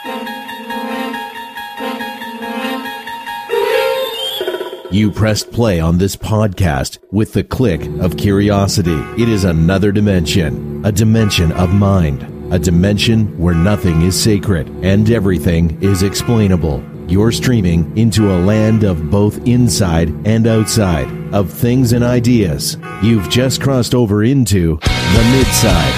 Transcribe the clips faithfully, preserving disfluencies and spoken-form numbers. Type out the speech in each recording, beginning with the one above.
You pressed play on this podcast with the click of curiosity. It is another dimension, a dimension of mind, a dimension where nothing is sacred and everything is explainable. You're streaming into a land of both inside and outside, of things and ideas. You've just crossed over into the Midside.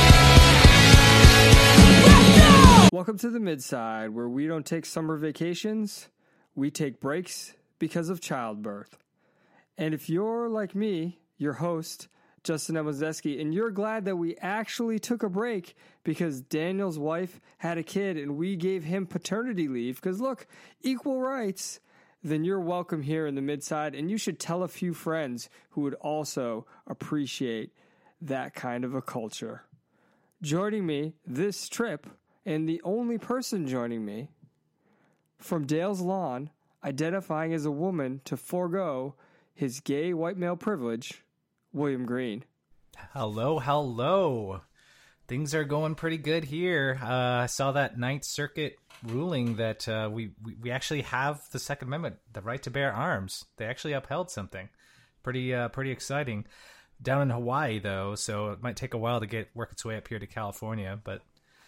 Welcome to the Midside, where we don't take summer vacations, we take breaks because of childbirth. And if you're like me, your host, Justin Emazeski, and you're glad that we actually took a break because Daniel's wife had a kid and we gave him paternity leave, because look, equal rights, then you're welcome here in the Midside, and you should tell a few friends who would also appreciate that kind of a culture. Joining me this trip, and the only person joining me, from Dale's Lawn, identifying as a woman to forego his gay white male privilege, William Green. Hello, hello. Things are going pretty good here. Uh, I saw that Ninth Circuit ruling that uh, we, we we actually have the Second Amendment, the right to bear arms. They actually upheld something. Pretty uh, pretty exciting. Down in Hawaii, though, so it might take a while to get work its way up here to California, but...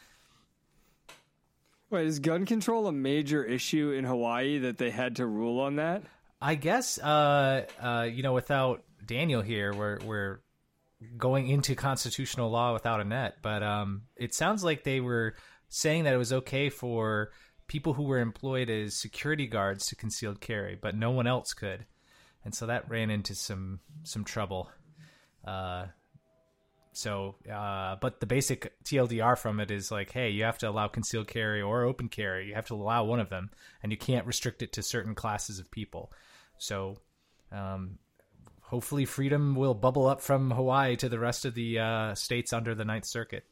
Wait, is gun control a major issue in Hawaii that they had to rule on that? I guess, uh, uh, you know, without Daniel here, we're we're going into constitutional law without a net. But um, it sounds like they were saying that it was okay for people who were employed as security guards to concealed carry, but no one else could. And so that ran into some some trouble. Uh So, uh, but the basic T L D R from it is like, hey, you have to allow concealed carry or open carry. You have to allow one of them, and you can't restrict it to certain classes of people. So, um, hopefully freedom will bubble up from Hawaii to the rest of the uh, states under the Ninth Circuit.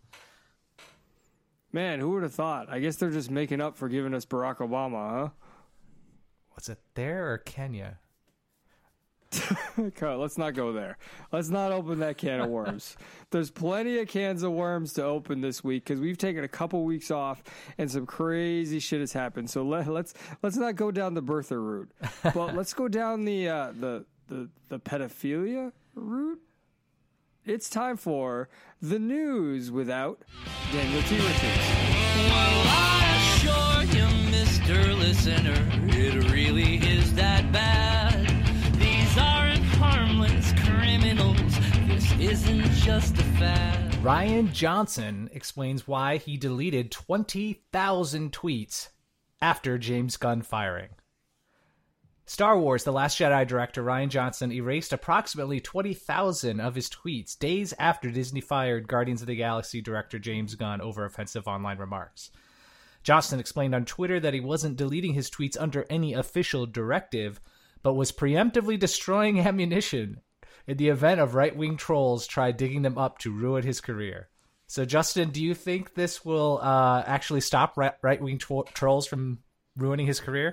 Man, who would have thought? I guess they're just making up for giving us Barack Obama, huh? Was it there or Kenya? Okay, let's not go there. Let's not open that can of worms. There's plenty of cans of worms to open this week because we've taken a couple weeks off and some crazy shit has happened. So let, let's let's not go down the birther route, but let's go down the uh, the the the pedophilia route. It's time for the news without Daniel T. Richards. Well, I assure you, Mister Listener, it really is that bad. Aren't harmless criminals. This isn't just a fad. Rian Johnson explains why he deleted twenty thousand tweets after James Gunn firing. Star Wars The Last Jedi director Rian Johnson erased approximately twenty thousand of his tweets days after Disney fired Guardians of the Galaxy director James Gunn over offensive online remarks. Johnson explained on Twitter that he wasn't deleting his tweets under any official directive, but was preemptively destroying ammunition in the event of right-wing trolls try digging them up to ruin his career. So, Justin, do you think this will uh, actually stop right-wing tro- trolls from ruining his career?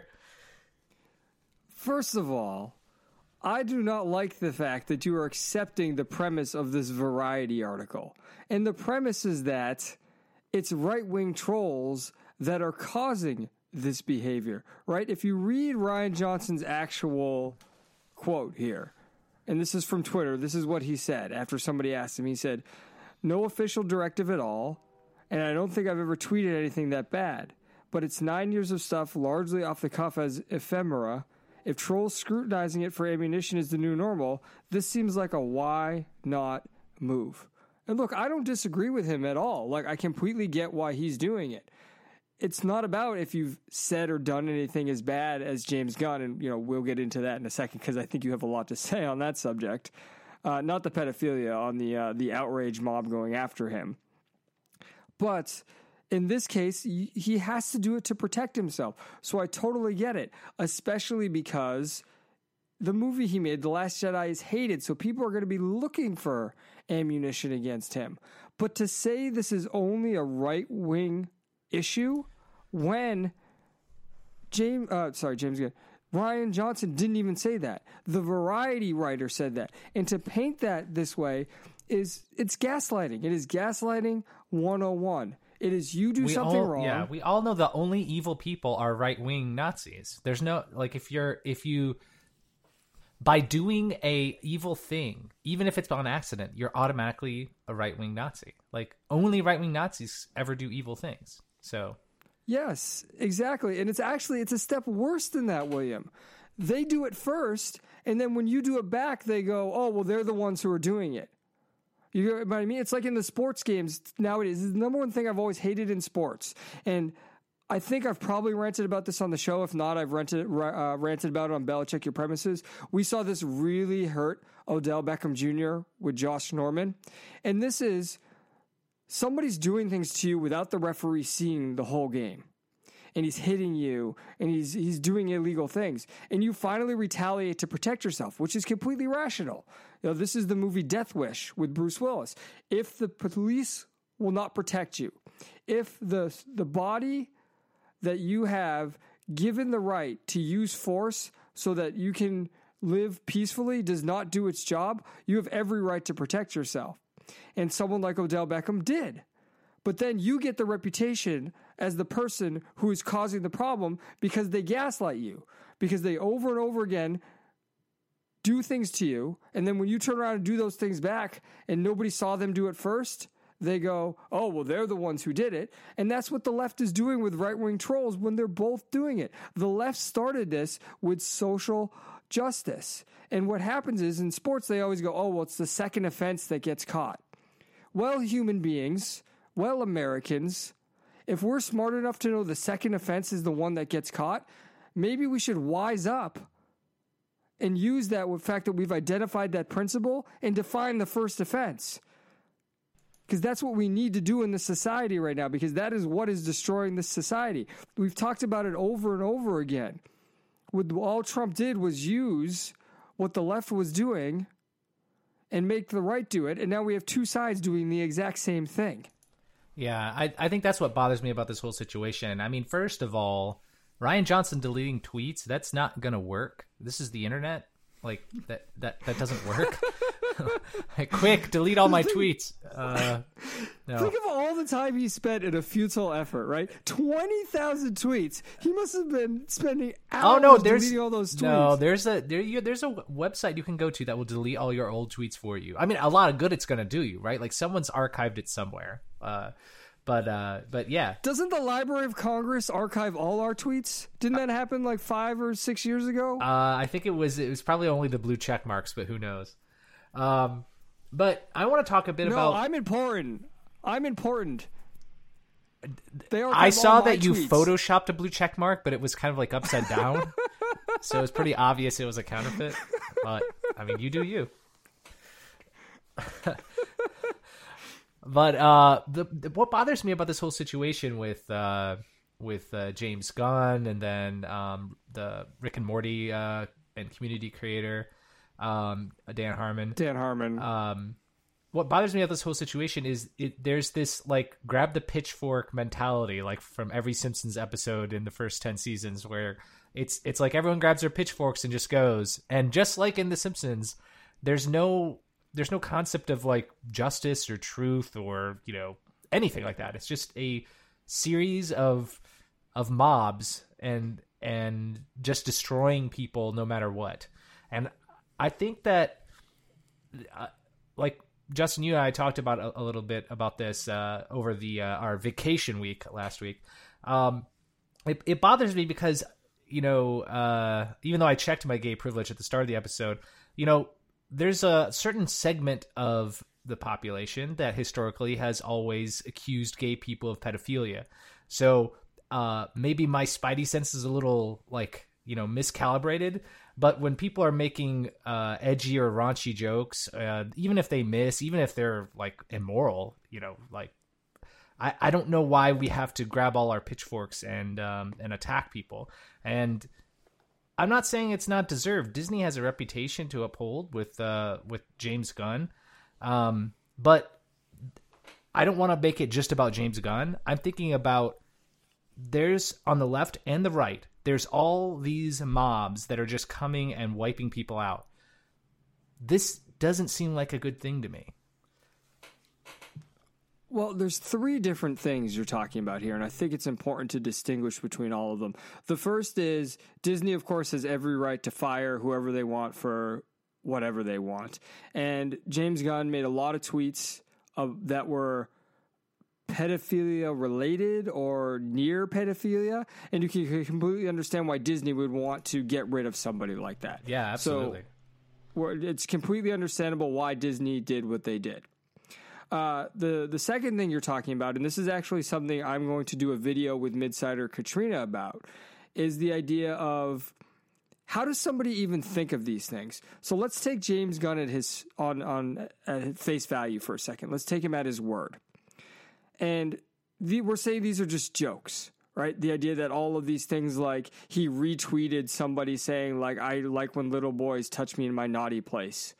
First of all, I do not like the fact that you are accepting the premise of this Variety article. And the premise is that it's right-wing trolls that are causing this behavior, right? If you read Rian Johnson's actual quote here, and this is from Twitter, this is what he said after somebody asked him. He said, "No official directive at all, and I don't think I've ever tweeted anything that bad, but it's nine years of stuff largely off the cuff as ephemera. If trolls scrutinizing it for ammunition is the new normal, this seems like a why not move." And look, I don't disagree with him at all. Like, I completely get why he's doing it. It's not about if you've said or done anything as bad as James Gunn, and you know we'll get into that in a second because I think you have a lot to say on that subject. Uh, not the pedophilia, on the uh, the outrage mob going after him. But in this case, he has to do it to protect himself. So I totally get it, especially because the movie he made, The Last Jedi, is hated. So people are going to be looking for ammunition against him. But to say this is only a right-wing issue when James, uh, sorry, James Gunn, Rian Johnson didn't even say that. The Variety writer said that. And to paint that this way is, it's gaslighting. It is gaslighting one oh one. It is you do we something all, wrong. Yeah, we all know the only evil people are right-wing Nazis. There's no like if you're if you by doing a evil thing, even if it's on accident, you're automatically a right-wing Nazi. Like only right-wing Nazis ever do evil things. So yes, exactly. And it's actually it's a step worse than that, William. They do it first, and then when you do it back, they go, "Oh, well, they're the ones who are doing it." You know what I mean? It's like in the sports games nowadays. This is the number one thing I've always hated in sports. And I think I've probably ranted about this on the show. If not, I've ranted, uh, ranted about it on Belichick Your Premises. We saw this really hurt Odell Beckham Junior with Josh Norman. And this is somebody's doing things to you without the referee seeing the whole game. And he's hitting you, and he's he's doing illegal things. And you finally retaliate to protect yourself, which is completely rational. You know, this is the movie Death Wish with Bruce Willis. If the police will not protect you, if the the body that you have given the right to use force so that you can live peacefully does not do its job, you have every right to protect yourself. And someone like Odell Beckham did. But then you get the reputation as the person who is causing the problem because they gaslight you, because they over and over again do things to you. And then when you turn around and do those things back and nobody saw them do it first, they go, oh, well, they're the ones who did it. And that's what the left is doing with right-wing trolls when they're both doing it. The left started this with social justice. And what happens is in sports, they always go, oh, well, it's the second offense that gets caught. Well, human beings, well, Americans, if we're smart enough to know the second offense is the one that gets caught, maybe we should wise up and use that with the fact that we've identified that principle and define the first offense. Because that's what we need to do in this society right now, because that is what is destroying this society. We've talked about it over and over again. What all Trump did was use what the left was doing and make the right do it, and now we have two sides doing the exact same thing. Yeah, I, I think that's what bothers me about this whole situation. I mean, first of all, Ryan Johnson deleting tweets, that's not going to work. This is the internet. Like, that that, that doesn't work. Like, quick, delete all my tweets. Uh, no. Think of all the time he spent in a futile effort, right? twenty thousand tweets. He must have been spending hours oh, no, there's, deleting all those tweets. No, there's a, there, you, there's a website you can go to that will delete all your old tweets for you. I mean, a lot of good it's going to do you, right? Like, someone's archived it somewhere. Uh, but, uh, but yeah. Doesn't the Library of Congress archive all our tweets? Didn't that happen like five or six years ago? Uh, I think it was, it was probably only the blue check marks, but who knows? Um, but I want to talk a bit no, about. No, I'm important. I'm important. They I saw that you tweets. photoshopped a blue check mark, but it was kind of like upside down, so it was pretty obvious it was a counterfeit. But I mean, you do you. But uh, the, the what bothers me about this whole situation with uh, with uh, James Gunn and then um, the Rick and Morty uh, and Community creator. Um, Dan Harmon. Dan Harmon. Um, what bothers me about this whole situation is it, there's this like grab the pitchfork mentality, like from every Simpsons episode in the first ten seasons, where it's it's like everyone grabs their pitchforks and just goes. And just like in the Simpsons, there's no there's no concept of like justice or truth or you know anything like that. It's just a series of of mobs and and just destroying people no matter what. And I think that, uh, like Justin, you and I talked about a, a little bit about this uh, over the uh, our vacation week last week. Um, it, it bothers me because, you know, uh, even though I checked my gay privilege at the start of the episode, you know, there's a certain segment of the population that historically has always accused gay people of pedophilia. So uh, maybe my spidey sense is a little like, you know, miscalibrated. But when people are making uh, edgy or raunchy jokes, uh, even if they miss, even if they're like immoral, you know, like I, I don't know why we have to grab all our pitchforks and um, and attack people. And I'm not saying it's not deserved. Disney has a reputation to uphold with uh, with James Gunn, um, but I don't want to make it just about James Gunn. I'm thinking about there's on the left and the right. There's all these mobs that are just coming and wiping people out. This doesn't seem like a good thing to me. Well, there's three different things you're talking about here, and I think it's important to distinguish between all of them. The first is Disney, of course, has every right to fire whoever they want for whatever they want. And James Gunn made a lot of tweets of, that were pedophilia related or near pedophilia, and you can completely understand why Disney would want to get rid of somebody like that. Yeah, absolutely. So it's completely understandable why Disney did what they did. Uh, the the second thing you're talking about, and this is actually something I'm going to do a video with Midsider Katrina about, is the idea of how does somebody even think of these things? So let's take James Gunn at his on on at face value for a second. Let's take him at his word, and the, we're saying these are just jokes, right? The idea that all of these things, like he retweeted somebody saying like I like when little boys touch me in my naughty place.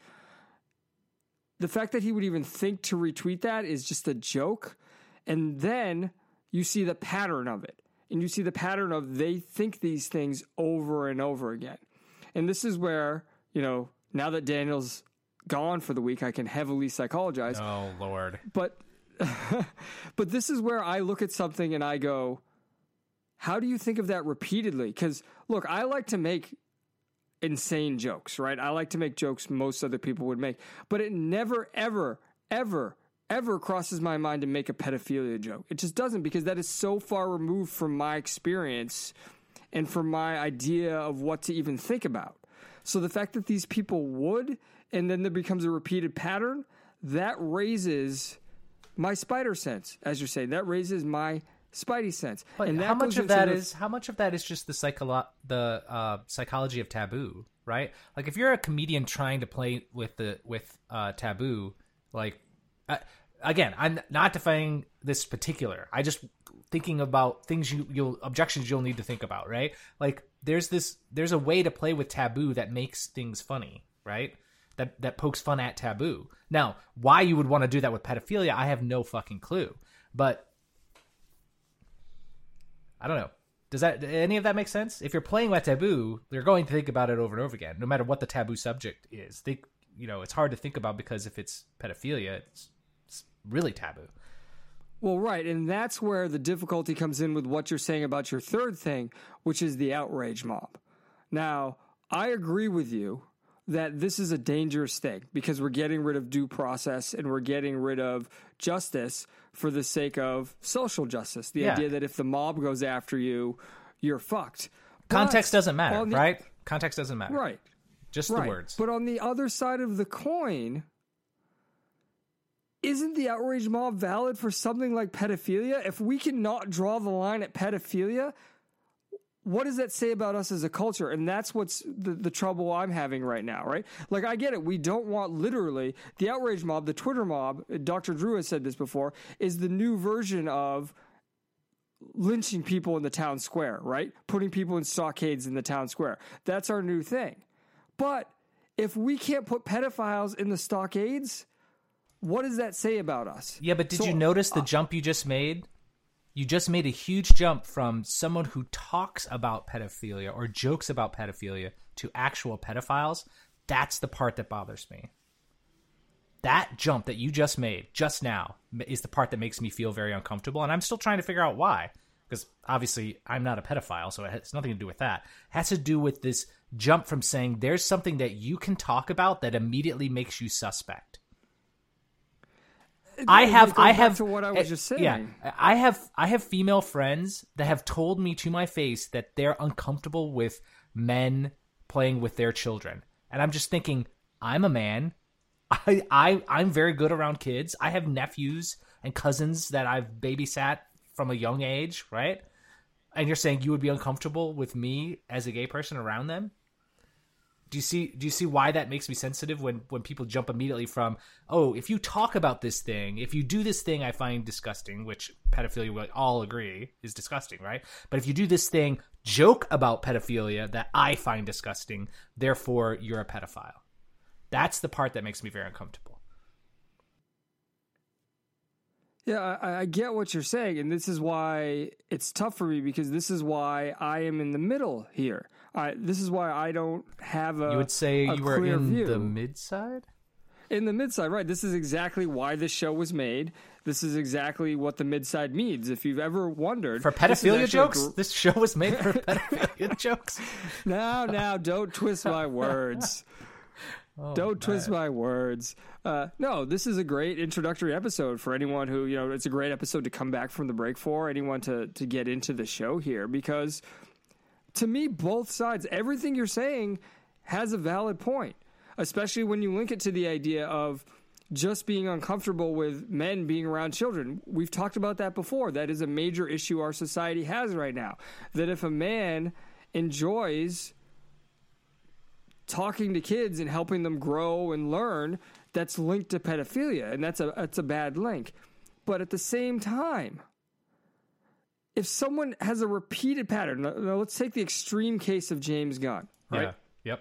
The fact that he would even think to retweet that is just a joke. And then you see the pattern of it. And you see the pattern of they think these things over and over again. And this is where, you know, now that Daniel's gone for the week, I can heavily psychologize. Oh, Lord. But, but this is where I look at something and I go, how do you think of that repeatedly? Because, look, I like to make insane jokes, right? I like to make jokes most other people would make, but it never, ever, ever, ever crosses my mind to make a pedophilia joke. It just doesn't, because that is so far removed from my experience and from my idea of what to even think about. So the fact that these people would, and then there becomes a repeated pattern, that raises my spider sense, as you're saying. That raises my Spidey sense. But and that how much goes of that into the- is how much of that is just the psycholo- the uh, psychology of taboo, right? Like if you're a comedian trying to play with the with uh, taboo, like uh, again, I'm not defining this particular. I just thinking about things you you'll objections you'll need to think about, right? Like there's this there's a way to play with taboo that makes things funny, right? That that pokes fun at taboo. Now, why you would want to do that with pedophilia, I have no fucking clue. But I don't know. Does that any of that make sense? If you're playing with taboo, you're going to think about it over and over again, no matter what the taboo subject is. Think, you know, it's hard to think about because if it's pedophilia, it's, it's really taboo. Well, right, and that's where the difficulty comes in with what you're saying about your third thing, which is the outrage mob. Now, I agree with you that this is a dangerous thing because we're getting rid of due process and we're getting rid of justice for the sake of social justice. The Yeah. idea that if the mob goes after you, you're fucked. Context But doesn't matter, on the- right? Context doesn't matter. Right. Just right. the words. But on the other side of the coin, isn't the outrage mob valid for something like pedophilia? If we cannot draw the line at pedophilia, what does that say about us as a culture? And that's what's the, the trouble I'm having right now, right? Like, I get it. We don't want literally the outrage mob, the Twitter mob, Doctor Drew has said this before, is the new version of lynching people in the town square, right? Putting people in stockades in the town square. That's our new thing. But if we can't put pedophiles in the stockades, what does that say about us? Yeah, but did So, you notice the uh, jump you just made? You just made a huge jump from someone who talks about pedophilia or jokes about pedophilia to actual pedophiles. That's the part that bothers me. That jump that you just made just now is the part that makes me feel very uncomfortable, and I'm still trying to figure out why. Because obviously I'm not a pedophile, so it has nothing to do with that. It has to do with this jump from saying there's something that you can talk about that immediately makes you suspect. I It have, goes I back have, to what I was uh, just saying. Yeah, I have, I have female friends that have told me to my face that they're uncomfortable with men playing with their children, and I'm just thinking, I'm a man. I, I, I'm very good around kids. I have nephews and cousins that I've babysat from a young age, right? And you're saying you would be uncomfortable with me as a gay person around them? Do you see do you see why that makes me sensitive when, when people jump immediately from, oh, if you talk about this thing, if you do this thing I find disgusting, which pedophilia we all agree is disgusting, right? But if you do this thing, joke about pedophilia that I find disgusting, therefore you're a pedophile. That's the part that makes me very uncomfortable. Yeah, I, I get what you're saying, and this is why it's tough for me, because this is why I am in the middle here. I, this is why I don't have a You would say a you were clear in view. the mid side? In the mid-side, right. This is exactly why this show was made. This is exactly what the mid-side means. If you've ever wondered... For pedophilia this jokes? Gr- this show was made for pedophilia jokes? Now, now, don't twist my words. Oh, don't twist man. my words. Uh, no, this is a great introductory episode for anyone who, you know, it's a great episode to come back from the break for, anyone to, to get into the show here. Because to me, both sides, everything you're saying has a valid point. Especially when you link it to the idea of just being uncomfortable with men being around children. We've talked about that before. That is a major issue our society has right now. That if a man enjoys talking to kids and helping them grow and learn, that's linked to pedophilia, and that's a that's a bad link. But at the same time, if someone has a repeated pattern, now let's take the extreme case of James Gunn, right? Yeah. Yep.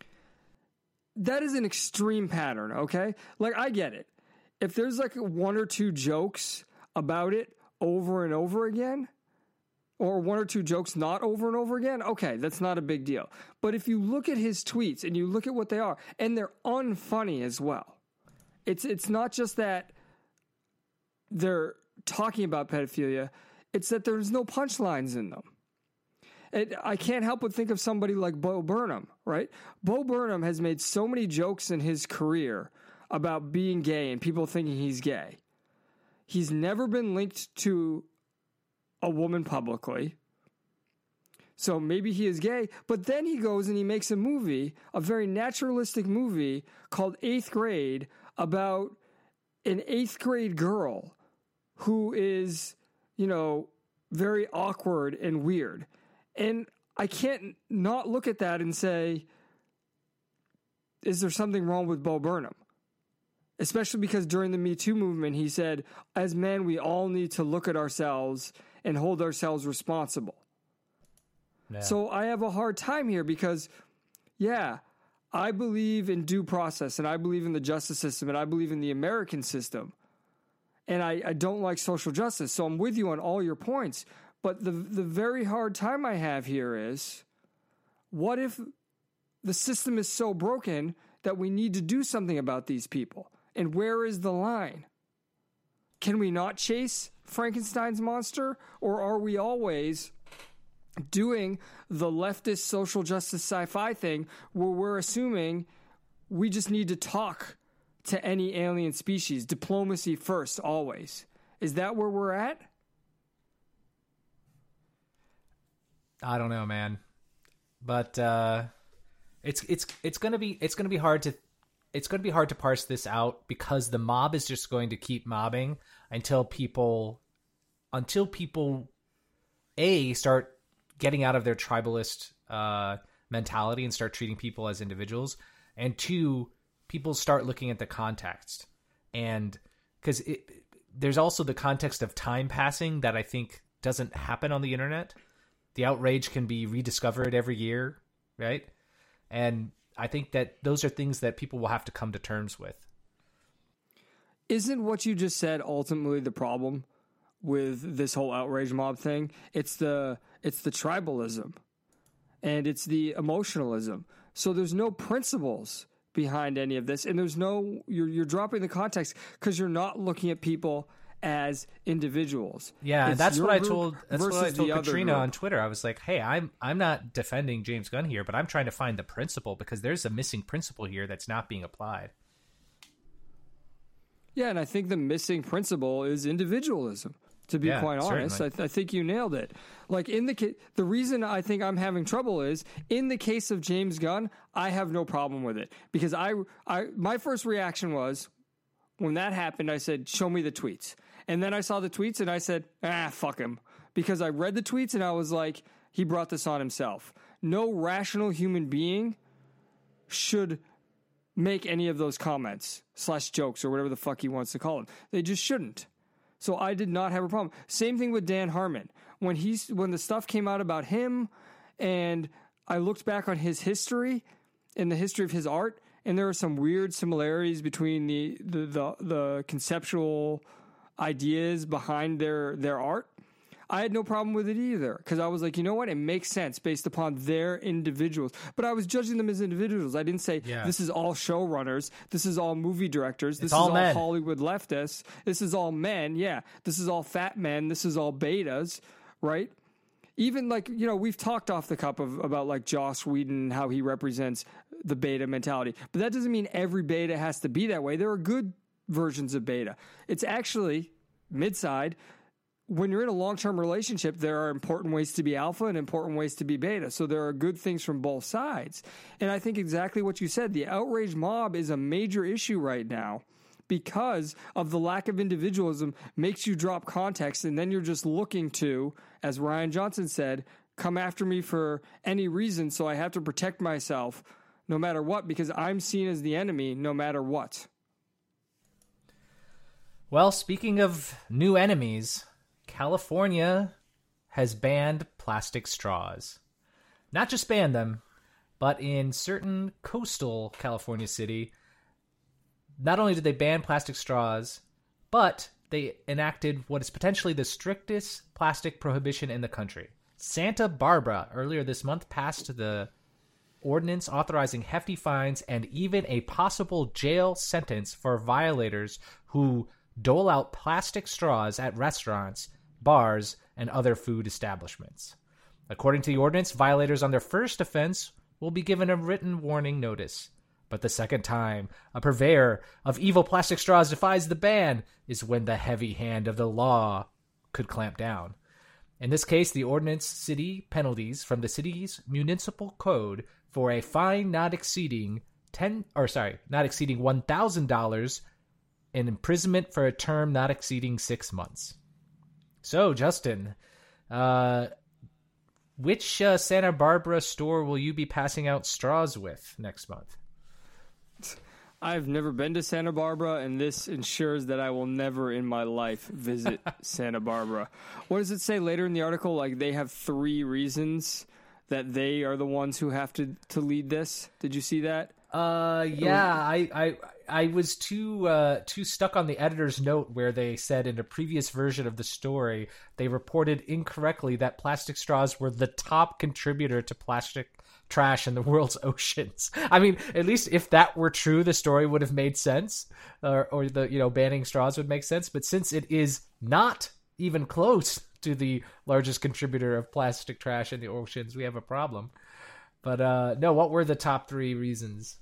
That is an extreme pattern, okay? Like, I get it. If there's like one or two jokes about it over and over again, or one or two jokes not over and over again, okay, that's not a big deal. But if you look at his tweets and you look at what they are, and they're unfunny as well. It's it's not just that they're talking about pedophilia, it's that there's no punchlines in them. And I can't help but think of somebody like Bo Burnham, right? Bo Burnham has made so many jokes in his career about being gay and people thinking he's gay. He's never been linked to a woman publicly. So maybe he is gay, but then he goes and he makes a movie, a very naturalistic movie called Eighth Grade, about an eighth grade girl who is, you know, very awkward and weird. And I can't not look at that and say, is there something wrong with Bo Burnham? Especially because during the Me Too movement, he said, as men, we all need to look at ourselves and hold ourselves responsible. Yeah. So I have a hard time here because, yeah, I believe in due process and I believe in the justice system and I believe in the American system. And I, I don't like social justice. So I'm with you on all your points. But the the very hard time I have here is, what if the system is so broken that we need to do something about these people? And where is the line? Can we not chase Frankenstein's monster? Or are we always doing the leftist social justice sci-fi thing where we're assuming we just need to talk to any alien species, diplomacy first, always? Is that where we're at? I don't know, man. But uh, it's it's it's gonna be it's gonna be hard to it's gonna be hard to parse this out because the mob is just going to keep mobbing until people until people a start getting out of their tribalist uh, mentality and start treating people as individuals, and two, people start looking at the context, and because there's also the context of time passing that I think doesn't happen on the internet. The outrage can be rediscovered every year, right? And I think that those are things that people will have to come to terms with. Isn't what you just said ultimately the problem with this whole outrage mob thing? It's the it's the tribalism and it's the emotionalism. So there's no principles behind any of this, and there's no you're you're dropping the context because you're not looking at people as individuals. Yeah, and It's that's your what I group told that's what I versus told the other Katrina group. on Twitter. I was like, "Hey, I'm I'm not defending James Gunn here, but I'm trying to find the principle because there's a missing principle here that's not being applied." Yeah, and I think the missing principle is individualism. To be Yeah, quite honest, I, certainly. th- I think you nailed it. Like in the ca- the reason I think I'm having trouble is in the case of James Gunn, I have no problem with it because I I my first reaction was when that happened, I said, "Show me the tweets," and then I saw the tweets and I said, "Ah, fuck him," because I read the tweets and I was like, he brought this on himself. No rational human being should make any of those comments slash jokes or whatever the fuck he wants to call them. They just shouldn't. So I did not have a problem. Same thing with Dan Harmon. When he's when the stuff came out about him and I looked back on his history and the history of his art, and there are some weird similarities between the the, the, the conceptual ideas behind their, their art. I had no problem with it either because I was like, you know what? It makes sense based upon their individuals. But I was judging them as individuals. I didn't say Yeah. this is all showrunners. This is all movie directors. This It's is all all men. Hollywood leftists. This is all men. Yeah. This is all fat men. This is all betas, right? Even like, you know, we've talked off the cup of about like Joss Whedon, how he represents the beta mentality. But that doesn't mean every beta has to be that way. There are good versions of beta. It's actually mid-side. When you're in a long-term relationship, there are important ways to be alpha and important ways to be beta. So there are good things from both sides. And I think exactly what you said, the outrage mob is a major issue right now because of the lack of individualism makes you drop context. And then you're just looking to, as Ryan Johnson said, come after me for any reason. So I have to protect myself no matter what, because I'm seen as the enemy no matter what. Well, speaking of new enemies, California has banned plastic straws. Not just banned them, but in certain coastal California city, not only did they ban plastic straws, but they enacted what is potentially the strictest plastic prohibition in the country. Santa Barbara earlier this month passed the ordinance authorizing hefty fines and even a possible jail sentence for violators who dole out plastic straws at restaurants, bars, and other food establishments. According to the ordinance, violators on their first offense will be given a written warning notice. But the second time a purveyor of evil plastic straws defies the ban is when the heavy hand of the law could clamp down. In this case, the ordinance city penalties from the city's municipal code for a fine not exceeding ten or sorry, not exceeding one thousand dollars and imprisonment for a term not exceeding six months. So, Justin, uh, which uh, Santa Barbara store will you be passing out straws with next month? I've never been to Santa Barbara, and this ensures that I will never in my life visit Santa Barbara. What does it say later in the article? Like, they have three reasons that they are the ones who have to, to lead this. Did you see that? Uh, yeah, I, I, I was too, uh, too stuck on the editor's note where they said in a previous version of the story, they reported incorrectly that plastic straws were the top contributor to plastic trash in the world's oceans. I mean, at least if that were true, the story would have made sense, or, or the, you know, banning straws would make sense. But since it is not even close to the largest contributor of plastic trash in the oceans, we have a problem. But uh, no, what were the top three reasons?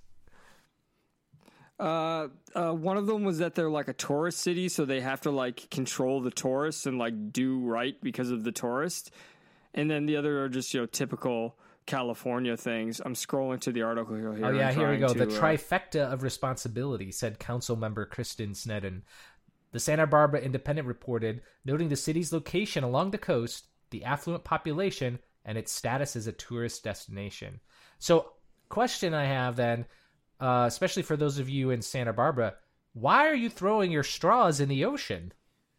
Uh, uh, one of them was that they're like a tourist city, so they have to like control the tourists and like do right because of the tourist. And then the other are just, you know, typical California things. I'm scrolling to the article here. Oh yeah, here we go. To, the uh, trifecta of responsibility, said council member Kristen Sneddon. The Santa Barbara Independent reported, noting the city's location along the coast, the affluent population, and its status as a tourist destination. So, question I have then, uh, especially for those of you in Santa Barbara, why are you throwing your straws in the ocean?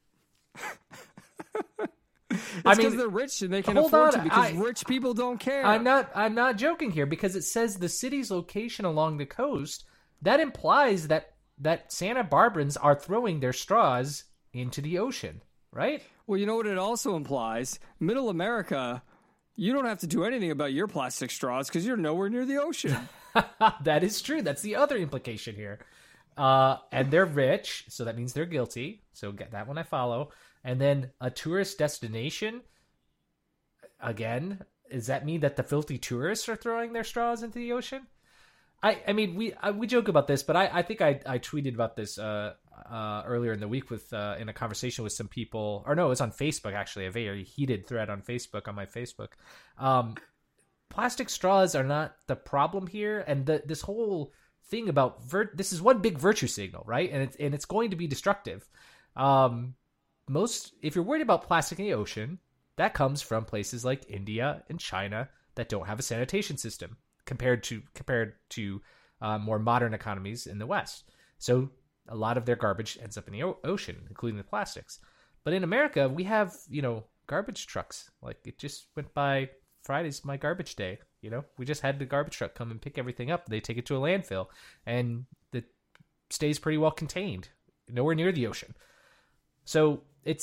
It's I because mean, they're rich and they can hold afford on, to. Because I- rich people don't care. I'm not I'm not joking here, because it says the city's location along the coast. That implies that that Santa Barbarans are throwing their straws into the ocean, right? Well, you know what it also implies? Middle America, you don't have to do anything about your plastic straws because you're nowhere near the ocean. That is true. That's the other implication here. Uh, and they're rich, so that means they're guilty. So get that one I follow. And then a tourist destination. Again, does that mean that the filthy tourists are throwing their straws into the ocean? I, I mean, we I, we joke about this, but I, I think I, I tweeted about this uh, uh, earlier in the week with uh, in a conversation with some people. Or no, it was on Facebook, actually, a very heated thread on Facebook, on my Facebook. Um, plastic straws are not the problem here. And the, this whole thing about... Vir- this is one big virtue signal, right? And it's, and it's going to be destructive. Um, most if you're worried about plastic in the ocean, that comes from places like India and China that don't have a sanitation system compared to compared to uh, more modern economies in the West. So a lot of their garbage ends up in the o- ocean, including the plastics. But in America, we have, you know, garbage trucks. Like, it just went by Friday's my garbage day. You know, we just had the garbage truck come and pick everything up. They take it to a landfill, and it stays pretty well contained, nowhere near the ocean. So it's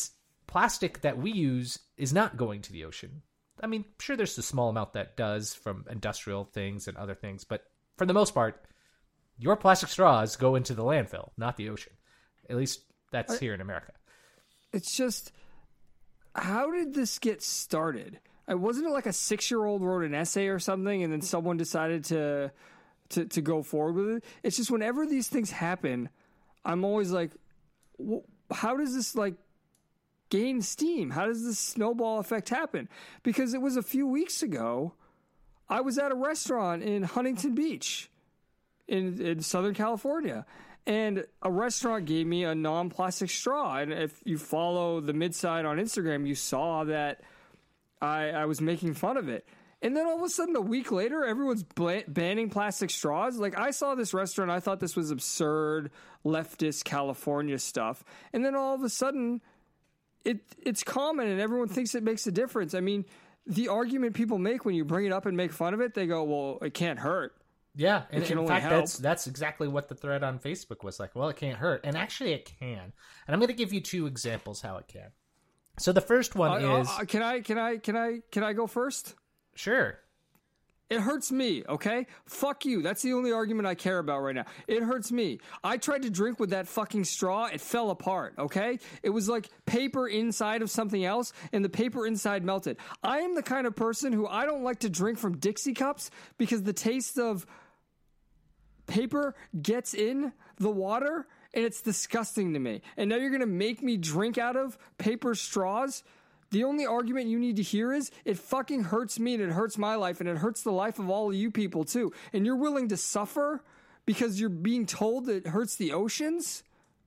plastic that we use is not going to the ocean. I mean, sure, there's a small amount that does from industrial things and other things, but for the most part, your plastic straws go into the landfill, not the ocean. At least that's I, here in America. It's just, how did this get started? I wasn't it like a six-year-old wrote an essay or something, and then someone decided to, to to go forward with it? It's just whenever these things happen, I'm always like, well, how does this like gain steam? How does this snowball effect happen? Because it was a few weeks ago, I was at a restaurant in Huntington Beach in, in Southern California, and a restaurant gave me a non-plastic straw. And if you follow the Midside on Instagram, you saw that I, I was making fun of it. And then all of a sudden, a week later, everyone's bla- banning plastic straws. Like, I saw this restaurant, I thought this was absurd, leftist California stuff. And then all of a sudden, it it's common and everyone thinks it makes a difference. I mean, the argument people make when you bring it up and make fun of it, they go, well, it can't hurt. Yeah, and it can in only fact, help. that's that's exactly what the thread on Facebook was like. Well, it can't hurt, and actually, it can. And I'm going to give you two examples how it can. So the first one uh, is, uh, can I can I can I can I go first? Sure. It hurts me, okay? Fuck you. That's the only argument I care about right now. It hurts me. I tried to drink with that fucking straw. It fell apart, okay? It was like paper inside of something else, and the paper inside melted. I am the kind of person who I don't like to drink from Dixie cups because the taste of paper gets in the water, and it's disgusting to me. And now you're going to make me drink out of paper straws? The only argument you need to hear is it fucking hurts me and it hurts my life and it hurts the life of all of you people too. And you're willing to suffer because you're being told that it hurts the oceans?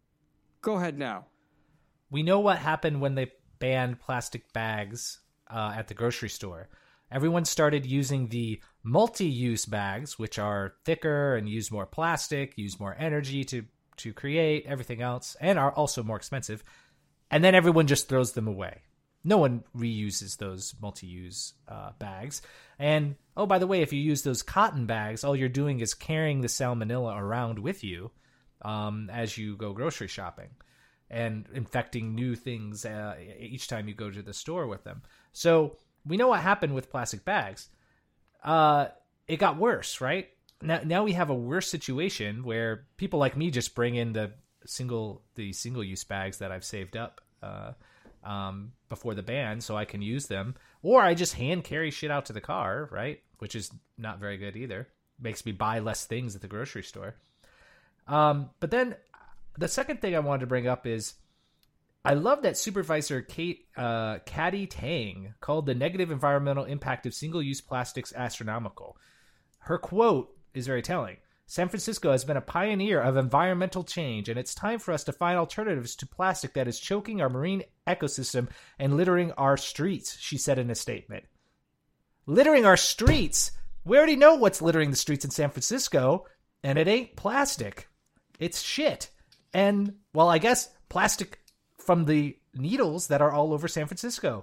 Go ahead now. We know what happened when they banned plastic bags uh, at the grocery store. Everyone started using the multi-use bags, which are thicker and use more plastic, use more energy to, to create, everything else, and are also more expensive. And then everyone just throws them away. No one reuses those multi-use uh, bags. And, oh, by the way, if you use those cotton bags, all you're doing is carrying the salmonella around with you um, as you go grocery shopping and infecting new things uh, each time you go to the store with them. So we know what happened with plastic bags. Uh, it got worse, right? Now, now we have a worse situation where people like me just bring in the single the single-use bags that I've saved up uh Um, before the ban, so I can use them, or I just hand carry shit out to the car, right? Which is not very good either. Makes me buy less things at the grocery store. Um, but then the second thing I wanted to bring up is I love that Supervisor Kate uh, Caddy Tang called the negative environmental impact of single-use plastics astronomical. Her quote is very telling. San Francisco has been a pioneer of environmental change, and it's time for us to find alternatives to plastic that is choking our marine ecosystem and littering our streets, she said in a statement. Littering our streets? We already know what's littering the streets in San Francisco, and it ain't plastic. It's shit. And, well, I guess plastic from the needles that are all over San Francisco.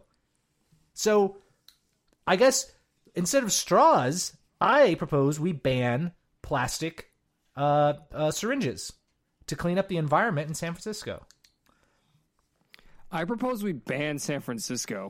So, I guess instead of straws, I propose we ban plastic uh, uh, syringes to clean up the environment in San Francisco. I propose we ban San Francisco.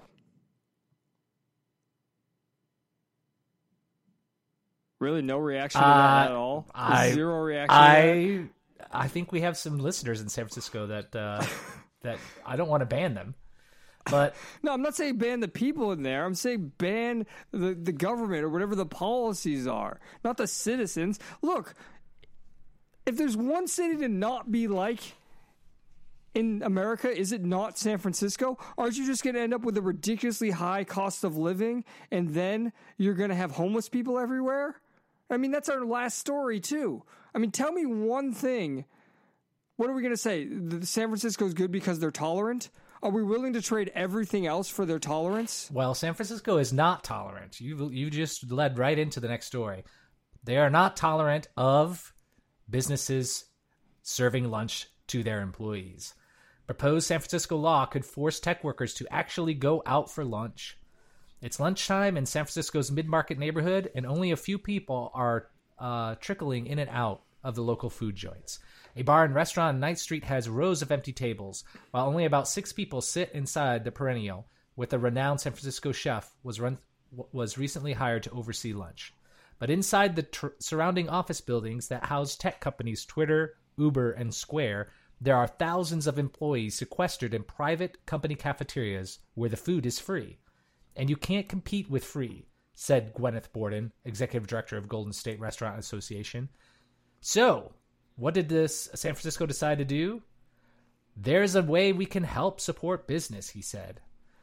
Really, no reaction to uh, that at all? I, Zero reaction I, to that? I think we have some listeners in San Francisco that uh, that I don't want to ban them. But no, I'm not saying ban the people in there. I'm saying ban the, the government or whatever the policies are, not the citizens. Look, if there's one city to not be like in America, is it not San Francisco? Aren't you just going to end up with a ridiculously high cost of living and then you're going to have homeless people everywhere? I mean, that's our last story, too. I mean, tell me one thing. What are we going to say? The San Francisco is good because they're tolerant? Are we willing to trade everything else for their tolerance? Well, San Francisco is not tolerant. You you just led right into the next story. They are not tolerant of businesses serving lunch to their employees. Proposed San Francisco law could force tech workers to actually go out for lunch. It's lunchtime in San Francisco's mid-market neighborhood, and only a few people are uh, trickling in and out of the local food joints. A bar and restaurant on Ninth Street has rows of empty tables, while only about six people sit inside the Perennial, with a renowned San Francisco chef was run, was recently hired to oversee lunch. But inside the tr- surrounding office buildings that house tech companies Twitter, Uber, and Square, there are thousands of employees sequestered in private company cafeterias where the food is free. And you can't compete with free, said Gwyneth Borden, executive director of Golden State Restaurant Association. So, what did this San Francisco decide to do? There's a way we can help support business, he said.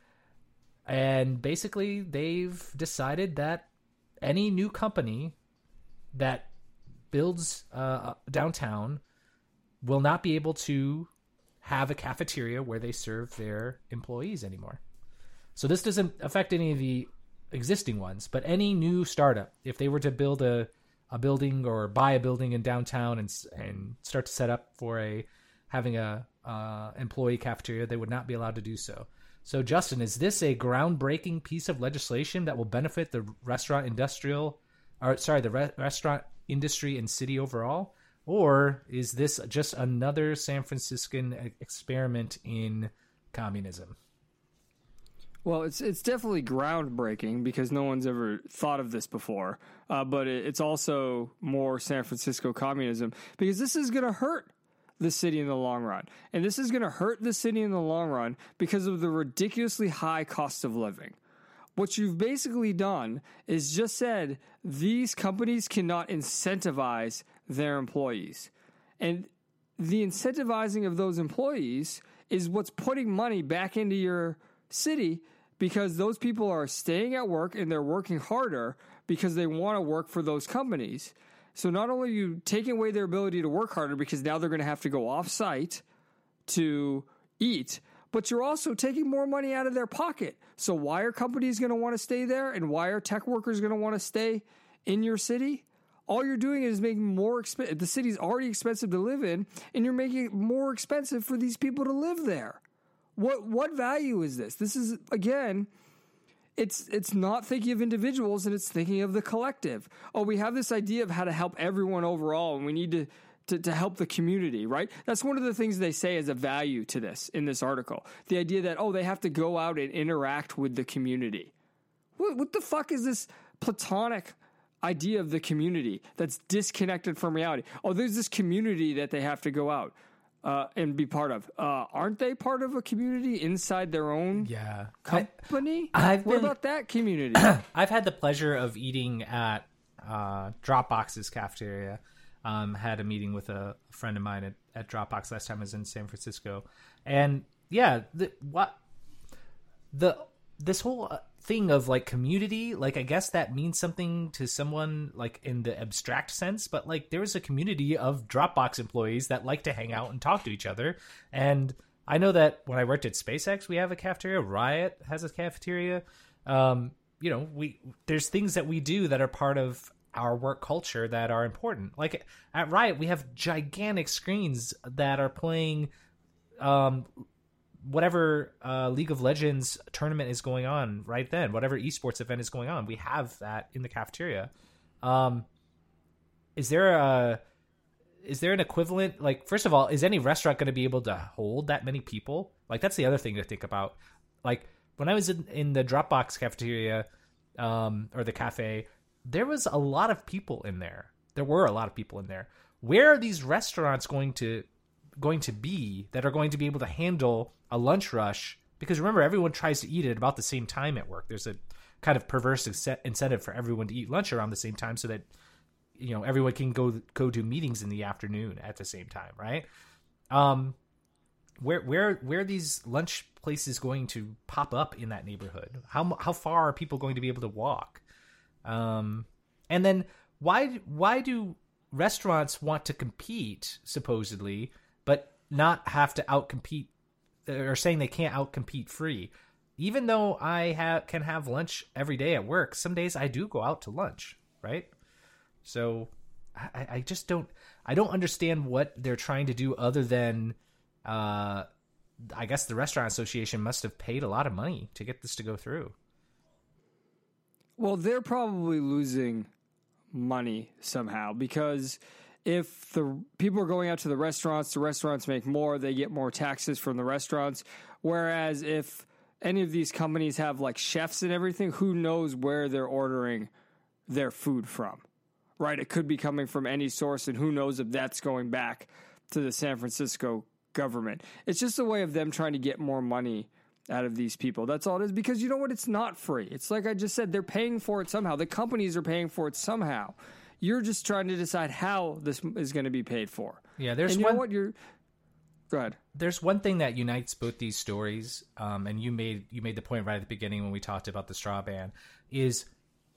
And basically, they've decided that any new company that builds uh, downtown will not be able to have a cafeteria where they serve their employees anymore. So this doesn't affect any of the existing ones, but any new startup, if they were to build a, a building or buy a building in downtown and and start to set up for a having a uh, employee cafeteria, they would not be allowed to do so. So, Justin, is this a groundbreaking piece of legislation that will benefit the restaurant industrial, or sorry, the re- restaurant industry and city overall, or is this just another San Franciscan experiment in communism? Well, it's it's definitely groundbreaking because no one's ever thought of this before. Uh, but it, it's also more San Francisco communism because this is going to hurt the city in the long run. And this is going to hurt the city in the long run because of the ridiculously high cost of living. What you've basically done is just said these companies cannot incentivize their employees. And the incentivizing of those employees is what's putting money back into your city because those people are staying at work and they're working harder because they want to work for those companies. So not only are you taking away their ability to work harder because now they're going to have to go off-site to eat, but you're also taking more money out of their pocket. So why are companies going to want to stay there, and why are tech workers going to want to stay in your city? All you're doing is making more expensive. The city's already expensive to live in, and you're making it more expensive for these people to live there. What what value is this? This is, again, It's it's not thinking of individuals, and it's thinking of the collective. Oh, we have this idea of how to help everyone overall, and we need to, to, to help the community, right? That's one of the things they say as a value to this in this article. The idea that, oh, they have to go out and interact with the community. What, what the fuck is this platonic idea of the community that's disconnected from reality? Oh, there's this community that they have to go out Uh, and be part of. Uh, aren't they part of a community inside their own yeah. company? I, I've what been, about that community? I've had the pleasure of eating at uh, Dropbox's cafeteria. Um, had a meeting with a friend of mine at, at Dropbox last time I was in San Francisco. And yeah, the, what the this whole thing of like community, like I guess that means something to someone like in the abstract sense, but like there is a community of Dropbox employees that like to hang out and talk to each other. And I know that when I worked at SpaceX, we have a cafeteria. Riot has a cafeteria. Um, you know, we there's things that we do that are part of our work culture that are important. Like at Riot, we have gigantic screens that are playing um whatever uh, League of Legends tournament is going on right then, whatever esports event is going on, we have that in the cafeteria. Um, is there a, is there an equivalent? Like, first of all, is any restaurant going to be able to hold that many people? Like, that's the other thing to think about. Like, when I was in, in the Dropbox cafeteria, um, or the cafe, there was a lot of people in there. There were a lot of people in there. Where are these restaurants going to going to be that are going to be able to handle a lunch rush? Because remember, everyone tries to eat at about the same time at work. There's a kind of perverse incentive for everyone to eat lunch around the same time so that, you know, everyone can go go to meetings in the afternoon at the same time, right? Um, where where where are these lunch places going to pop up in that neighborhood? How how far are people going to be able to walk? Um, and then why why do restaurants want to compete supposedly, but not have to outcompete, or saying they can't outcompete free? Even though I have can have lunch every day at work, some days I do go out to lunch, right? So I, I just don't I don't understand what they're trying to do other than uh, I guess the Restaurant Association must have paid a lot of money to get this to go through. Well, they're probably losing money somehow because if the people are going out to the restaurants, the restaurants make more, they get more taxes from the restaurants. Whereas if any of these companies have like chefs and everything, who knows where they're ordering their food from, right? It could be coming from any source, and who knows if that's going back to the San Francisco government. It's just a way of them trying to get more money out of these people. That's all it is, because you know what? It's not free. It's like I just said, they're paying for it somehow. The companies are paying for it somehow. You're just trying to decide how this is going to be paid for. Yeah, there's and you one, know what? You're Go ahead. There's one thing that unites both these stories, um, and you made you made the point right at the beginning when we talked about the straw ban, is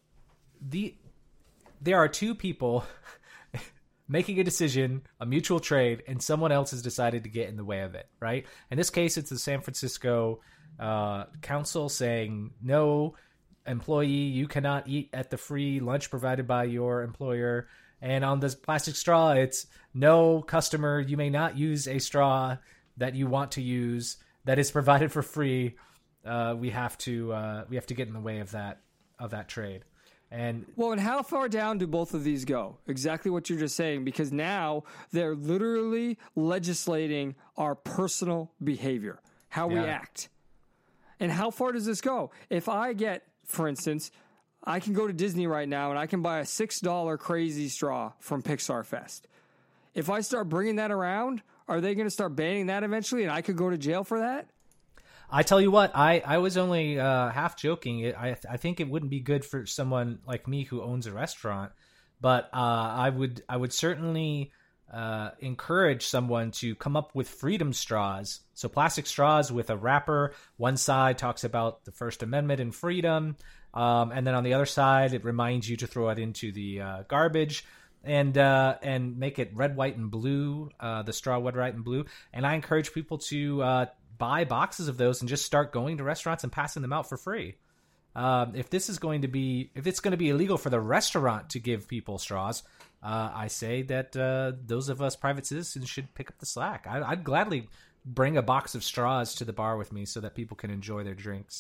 the there are two people making a decision, a mutual trade, and someone else has decided to get in the way of it, right? In this case, it's the San Francisco uh, council saying, no, employee, you cannot eat at the free lunch provided by your employer. And on this plastic straw, it's no, customer, you may not use a straw that you want to use that is provided for free. Uh, we have to uh, we have to get in the way of that of that trade. And well, and how far down do both of these go? Exactly what you're just saying, because now they're literally legislating our personal behavior, how Yeah. we act. And how far does this go? If I get, for instance, I can go to Disney right now and I can buy a six dollar crazy straw from Pixar Fest. If I start bringing that around, are they going to start banning that eventually, and I could go to jail for that? I tell you what, I, I was only uh, half joking. I I think it wouldn't be good for someone like me who owns a restaurant, but uh, I would I would certainly uh, encourage someone to come up with freedom straws. So plastic straws with a wrapper. One side talks about the First Amendment and freedom, um, and then on the other side, it reminds you to throw it into the uh, garbage. And uh, and make it red, white, and blue. Uh, the straw, red, white, and blue. And I encourage people to uh, buy boxes of those and just start going to restaurants and passing them out for free. Um, if this is going to be, if it's going to be illegal for the restaurant to give people straws, uh, I say that uh, those of us private citizens should pick up the slack. I, I'd gladly bring a box of straws to the bar with me so that people can enjoy their drinks.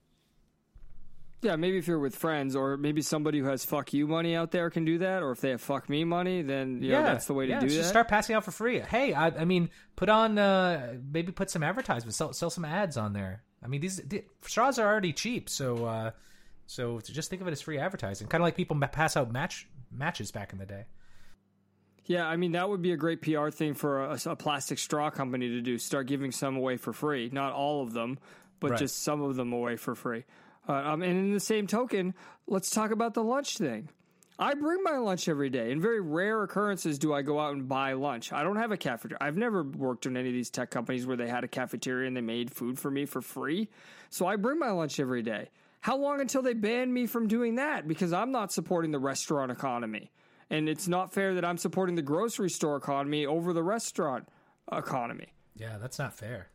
Yeah, maybe if you're with friends, or maybe somebody who has fuck you money out there can do that, or if they have fuck me money, then you know, that's the way to yeah, do just that. Start passing out for free. Hey, I, I mean, put on, uh, maybe put some advertisements, sell, sell some ads on there. I mean, these the, straws are already cheap, so uh, so just think of it as free advertising, kind of like people pass out match matches back in the day. Yeah, I mean, that would be a great P R thing for a, a plastic straw company to do. Start giving some away for free. Not all of them, but Right. just some of them away for free. Uh, um, and in the same token, let's talk about the lunch thing. I bring my lunch every day. In very rare occurrences do I go out and buy lunch. I don't have a cafeteria. I've never worked in any of these tech companies where they had a cafeteria and they made food for me for free. So I bring my lunch every day. How long until they ban me from doing that? Because I'm not supporting the restaurant economy. And it's not fair that I'm supporting the grocery store economy over the restaurant economy. Yeah, that's not fair.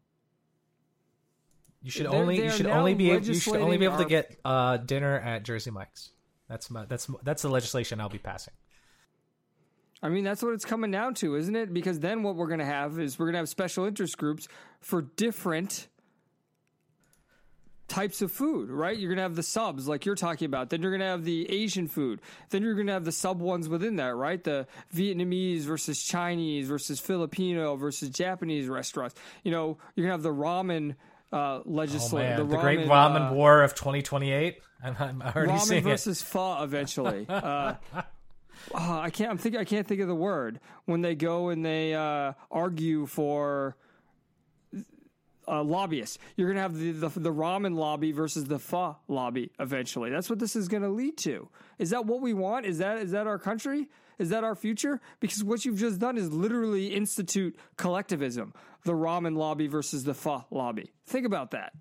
You should They're- only they you are should now only be you should only be able to legislating get uh, dinner at Jersey Mike's. That's my that's that's the legislation I'll be passing. I mean, that's what it's coming down to, isn't it? Because then what we're going to have is we're going to have special interest groups for different types of food, right? You're going to have the subs like you're talking about. Then you're going to have the Asian food. Then you're going to have the sub ones within that, right? The Vietnamese versus Chinese versus Filipino versus Japanese restaurants. You know, you're going to have the ramen uh, Oh legislation. man, the, the, great ramen uh, war of twenty twenty-eight. I'm, I'm already ramen seeing versus pho eventually. Uh, oh, I can't. I'm thinking. I can't think of the word when they go and they uh, argue for uh, lobbyists. You're gonna have the, the the ramen lobby versus the pho lobby eventually. That's what this is gonna lead to. Is that what we want? Is that is that our country? Is that our future? Because what you've just done is literally institute collectivism. The ramen lobby versus the pho lobby. Think about that.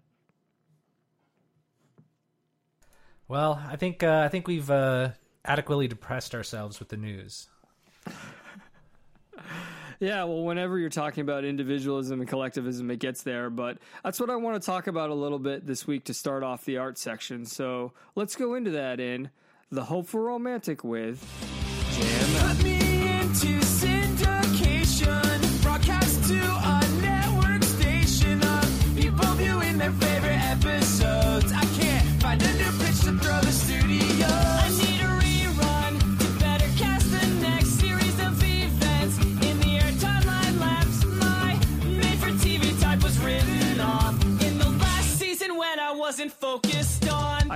Well, I think uh, I think we've uh, adequately depressed ourselves with the news. Yeah, well, whenever you're talking about individualism and collectivism, it gets there. But that's what I want to talk about a little bit this week to start off the art section. So let's go into that in The Hopeful Romantic with Jam. Put me into syndication, broadcast to a network station of people viewing their favorite episodes. I can't find a new pitch to throw the studio. I need a rerun to better cast the next series of videos.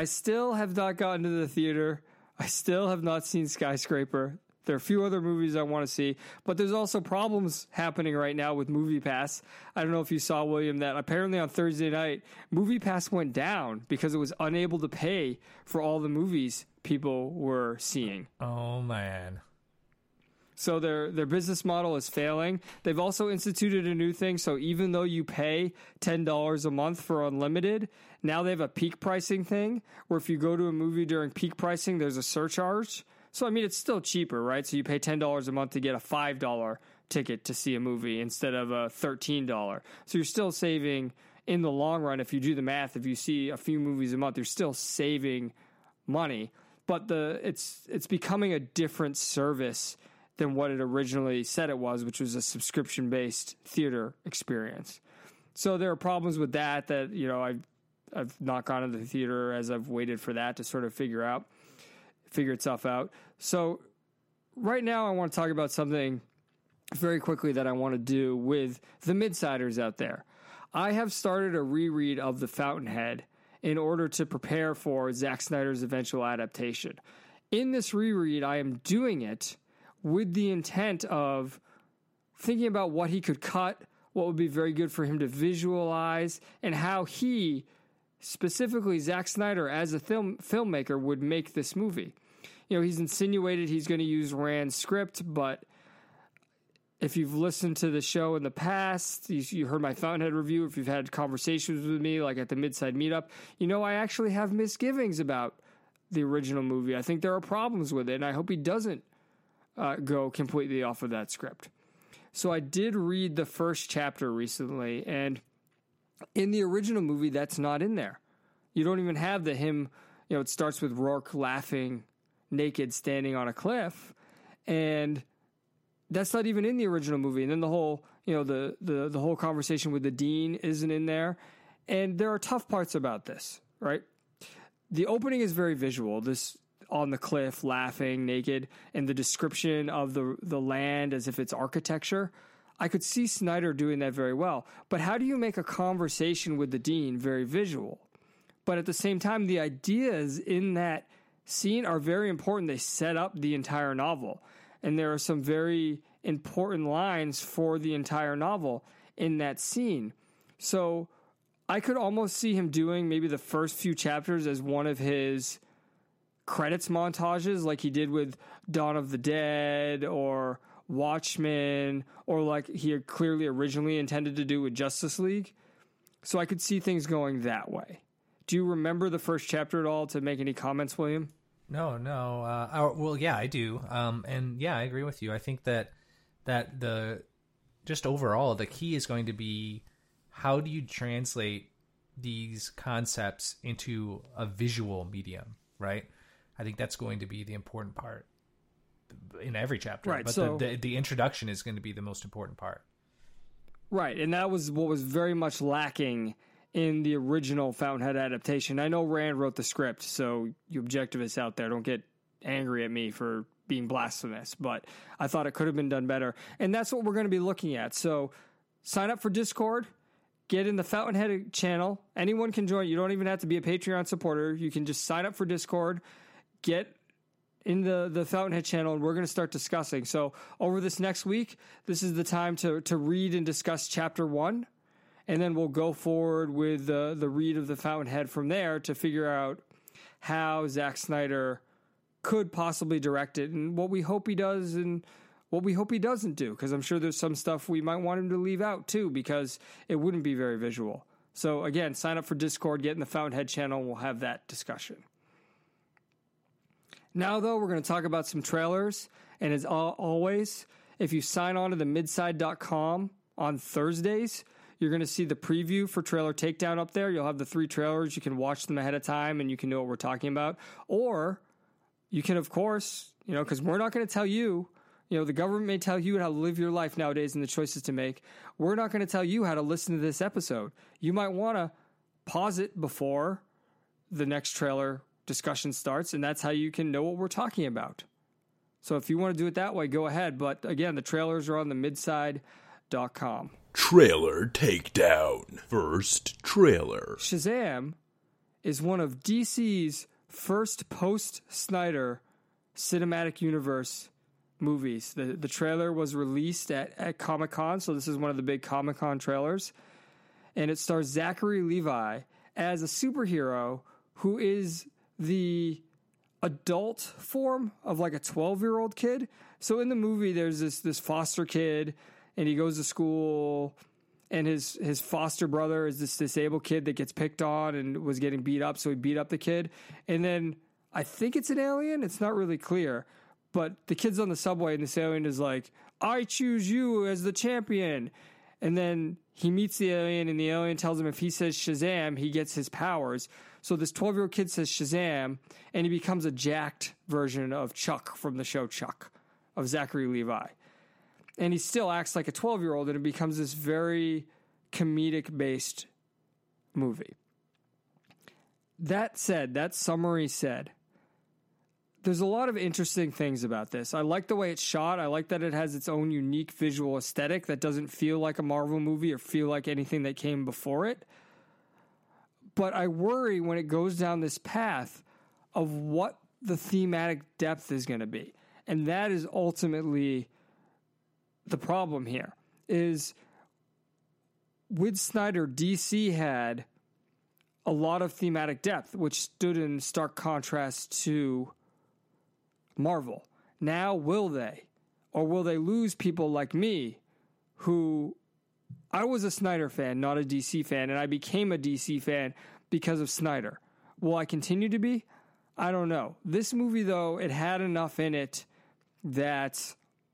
I still have not gotten to the theater. I still have not seen Skyscraper. There are a few other movies I want to see, but there's also problems happening right now with MoviePass. I don't know if you saw, William, that apparently on Thursday night, MoviePass went down because it was unable to pay for all the movies people were seeing. Oh, man. So their their business model is failing. They've also instituted a new thing. So even though you pay ten dollars a month for unlimited, now they have a peak pricing thing where if you go to a movie during peak pricing, there's a surcharge. So, I mean, it's still cheaper, right? So you pay ten dollars a month to get a five dollars ticket to see a movie instead of a thirteen dollars. So you're still saving in the long run. If you do the math, if you see a few movies a month, you're still saving money. But the it's it's becoming a different service than what it originally said it was, which was a subscription-based theater experience. So there are problems with that that, you know, I've, I've not gone to the theater as I've waited for that to sort of figure out, figure itself out. So right now I want to talk about something very quickly that I want to do with the Midsiders out there. I have started a reread of The Fountainhead in order to prepare for Zack Snyder's eventual adaptation. In this reread, I am doing it with the intent of thinking about what he could cut, what would be very good for him to visualize, and how he, specifically Zack Snyder as a film filmmaker, would make this movie. You know, he's insinuated he's going to use Rand's script, but if you've listened to the show in the past, you, you heard my Fountainhead review, if you've had conversations with me, like at the Midside Meetup, you know I actually have misgivings about the original movie. I think there are problems with it, and I hope he doesn't Uh, go completely off of that script. So I did read the first chapter recently, and in the original movie, that's not in there. You don't even have the him, you know, it starts with Rourke laughing naked standing on a cliff, and that's not even in the original movie. And then the whole, you know, the, the, the whole conversation with the dean isn't in there. And there are tough parts about this, right? The opening is very visual. This on the cliff, laughing, naked, and the description of the the land as if it's architecture. I could see Snyder doing that very well. But how do you make a conversation with the dean very visual? But at the same time, the ideas in that scene are very important. They set up the entire novel. And there are some very important lines for the entire novel in that scene. So I could almost see him doing maybe the first few chapters as one of his credits montages, like he did with Dawn of the Dead or Watchmen, or like he had clearly originally intended to do with Justice League. So I could see things going that way. Do you remember the first chapter at all to make any comments, William? No, no. Uh, uh, well, yeah, I do. Um, and yeah, I agree with you. I think that that the just overall the key is going to be how do you translate these concepts into a visual medium, right? I think that's going to be the important part in every chapter. Right, but so, the, the the introduction is going to be the most important part. Right, and that was what was very much lacking in the original Fountainhead adaptation. I know Rand wrote the script, so you objectivists out there, don't get angry at me for being blasphemous, but I thought it could have been done better. And that's what we're going to be looking at. So sign up for Discord. Get in the Fountainhead channel. Anyone can join. You don't even have to be a Patreon supporter. You can just sign up for Discord. Get in the, the Fountainhead channel, and we're going to start discussing. So over this next week, this is the time to, to read and discuss chapter one, and then we'll go forward with the, the read of the Fountainhead from there to figure out how Zack Snyder could possibly direct it and what we hope he does and what we hope he doesn't do, because I'm sure there's some stuff we might want him to leave out too, because it wouldn't be very visual. So again, sign up for Discord, get in the Fountainhead channel, and we'll have that discussion. Now, though, we're going to talk about some trailers, and as always, if you sign on to the midside dot com on Thursdays, you're going to see the preview for Trailer Takedown up there. You'll have the three trailers. You can watch them ahead of time, and you can know what we're talking about. Or you can, of course, you know, because we're not going to tell you, you know, the government may tell you how to live your life nowadays and the choices to make. We're not going to tell you how to listen to this episode. You might want to pause it before the next trailer discussion starts, and that's how you can know what we're talking about. So if you want to do it that way, go ahead. But again, the trailers are on the midside dot com. Trailer Takedown. First trailer. Shazam is one of D C's first post-Snyder cinematic universe movies. The the trailer was released at, at Comic-Con, so this is one of the big Comic-Con trailers. And it stars Zachary Levi as a superhero who is the adult form of like a twelve-year-old kid. So in the movie, there's this this foster kid, and he goes to school, and his his foster brother is this disabled kid that gets picked on and was getting beat up, so he beat up the kid. And then I think it's an alien. It's not really clear. But the kid's on the subway, and this alien is like, I choose you as the champion. And then he meets the alien, and the alien tells him if he says Shazam, he gets his powers. So this twelve-year-old kid says Shazam, and he becomes a jacked version of Chuck from the show Chuck, of Zachary Levi. And he still acts like a twelve-year-old, and it becomes this very comedic-based movie. That said, that summary said, there's a lot of interesting things about this. I like the way it's shot. I like that it has its own unique visual aesthetic that doesn't feel like a Marvel movie or feel like anything that came before it. But I worry when it goes down this path of what the thematic depth is going to be. And that is ultimately the problem here, is with Snyder, D C had a lot of thematic depth, which stood in stark contrast to Marvel. Now, will they? Or will they lose people like me, who I was a Snyder fan, not a D C fan, and I became a D C fan because of Snyder. Will I continue to be? I don't know. This movie, though, it had enough in it that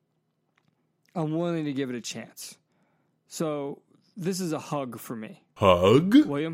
I'm willing to give it a chance. So this is a hug for me. Hug? William?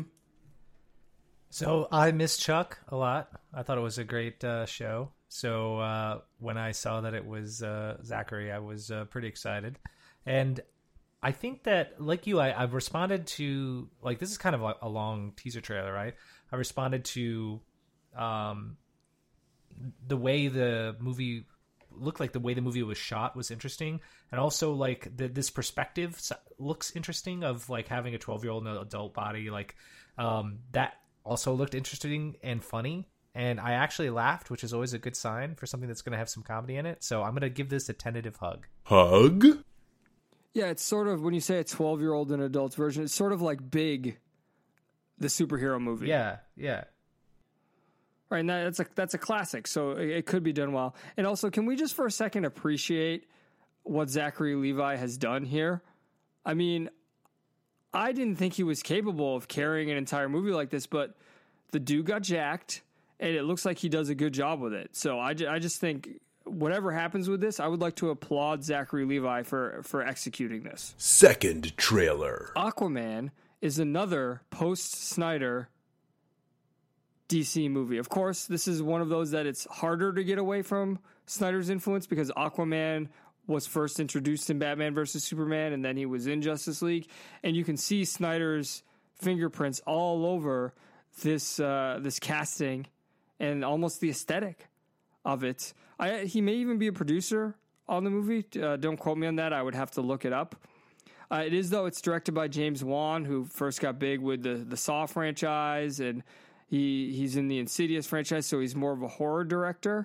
So I miss Chuck a lot. I thought it was a great uh, show. So uh, when I saw that it was uh, Zachary, I was uh, pretty excited. And I think that, like you, I, I've responded to, like, this is kind of a, a long teaser trailer, right? I responded to um, the way the movie looked, like the way the movie was shot was interesting. And also, like, the, this perspective looks interesting of, like, having a twelve-year-old in an adult body. Like, um, that also looked interesting and funny. And I actually laughed, which is always a good sign for something that's going to have some comedy in it. So I'm going to give this a tentative hug. Hug? Yeah, it's sort of, when you say a twelve-year-old and adult version, it's sort of like Big, the superhero movie. Yeah, yeah. Right, and that, that's a that's a classic, so it, it could be done well. And also, can we just for a second appreciate what Zachary Levi has done here? I mean, I didn't think he was capable of carrying an entire movie like this, but the dude got jacked, and it looks like he does a good job with it. So I, I just think whatever happens with this, I would like to applaud Zachary Levi for, for executing this. Second trailer. Aquaman is another post-Snyder D C movie. Of course, this is one of those that it's harder to get away from Snyder's influence because Aquaman was first introduced in Batman versus Superman, and then he was in Justice League. And you can see Snyder's fingerprints all over this uh, this casting and almost the aesthetic of it. I, he may even be a producer on the movie. Uh, don't quote me on that. I would have to look it up. Uh, it is, though, it's directed by James Wan, who first got big with the, the Saw franchise, and he he's in the Insidious franchise, so he's more of a horror director.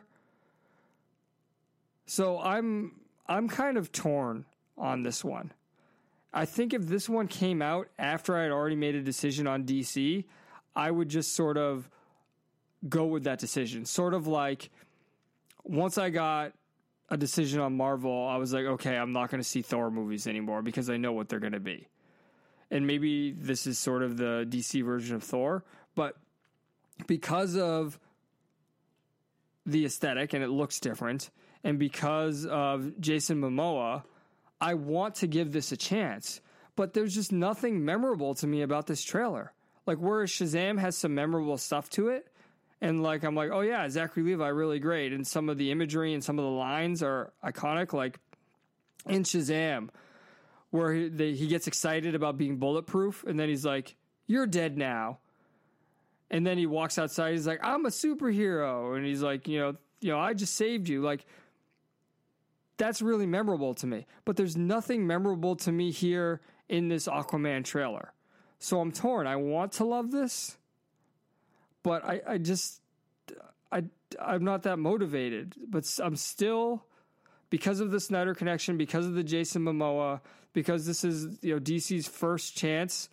So I'm I'm kind of torn on this one. I think if this one came out after I had already made a decision on D C, I would just sort of go with that decision. Sort of like once I got a decision on Marvel, I was like, okay, I'm not going to see Thor movies anymore because I know what they're going to be. And maybe this is sort of the D C version of Thor, but because of the aesthetic and it looks different, and because of Jason Momoa, I want to give this a chance. But there's just nothing memorable to me about this trailer. Like, whereas Shazam has some memorable stuff to it, and like I'm like, oh yeah, Zachary Levi, really great, and some of the imagery and some of the lines are iconic. Like in Shazam, where he, they, he gets excited about being bulletproof, and then he's like, "You're dead now," and then he walks outside. He's like, "I'm a superhero," and he's like, "You know, you know, I just saved you." Like, that's really memorable to me. But there's nothing memorable to me here in this Aquaman trailer. So I'm torn. I want to love this, but I, I just I I'm not that motivated. But I'm still, because of the Snyder connection, because of the Jason Momoa, because this is, you know, D C's first chance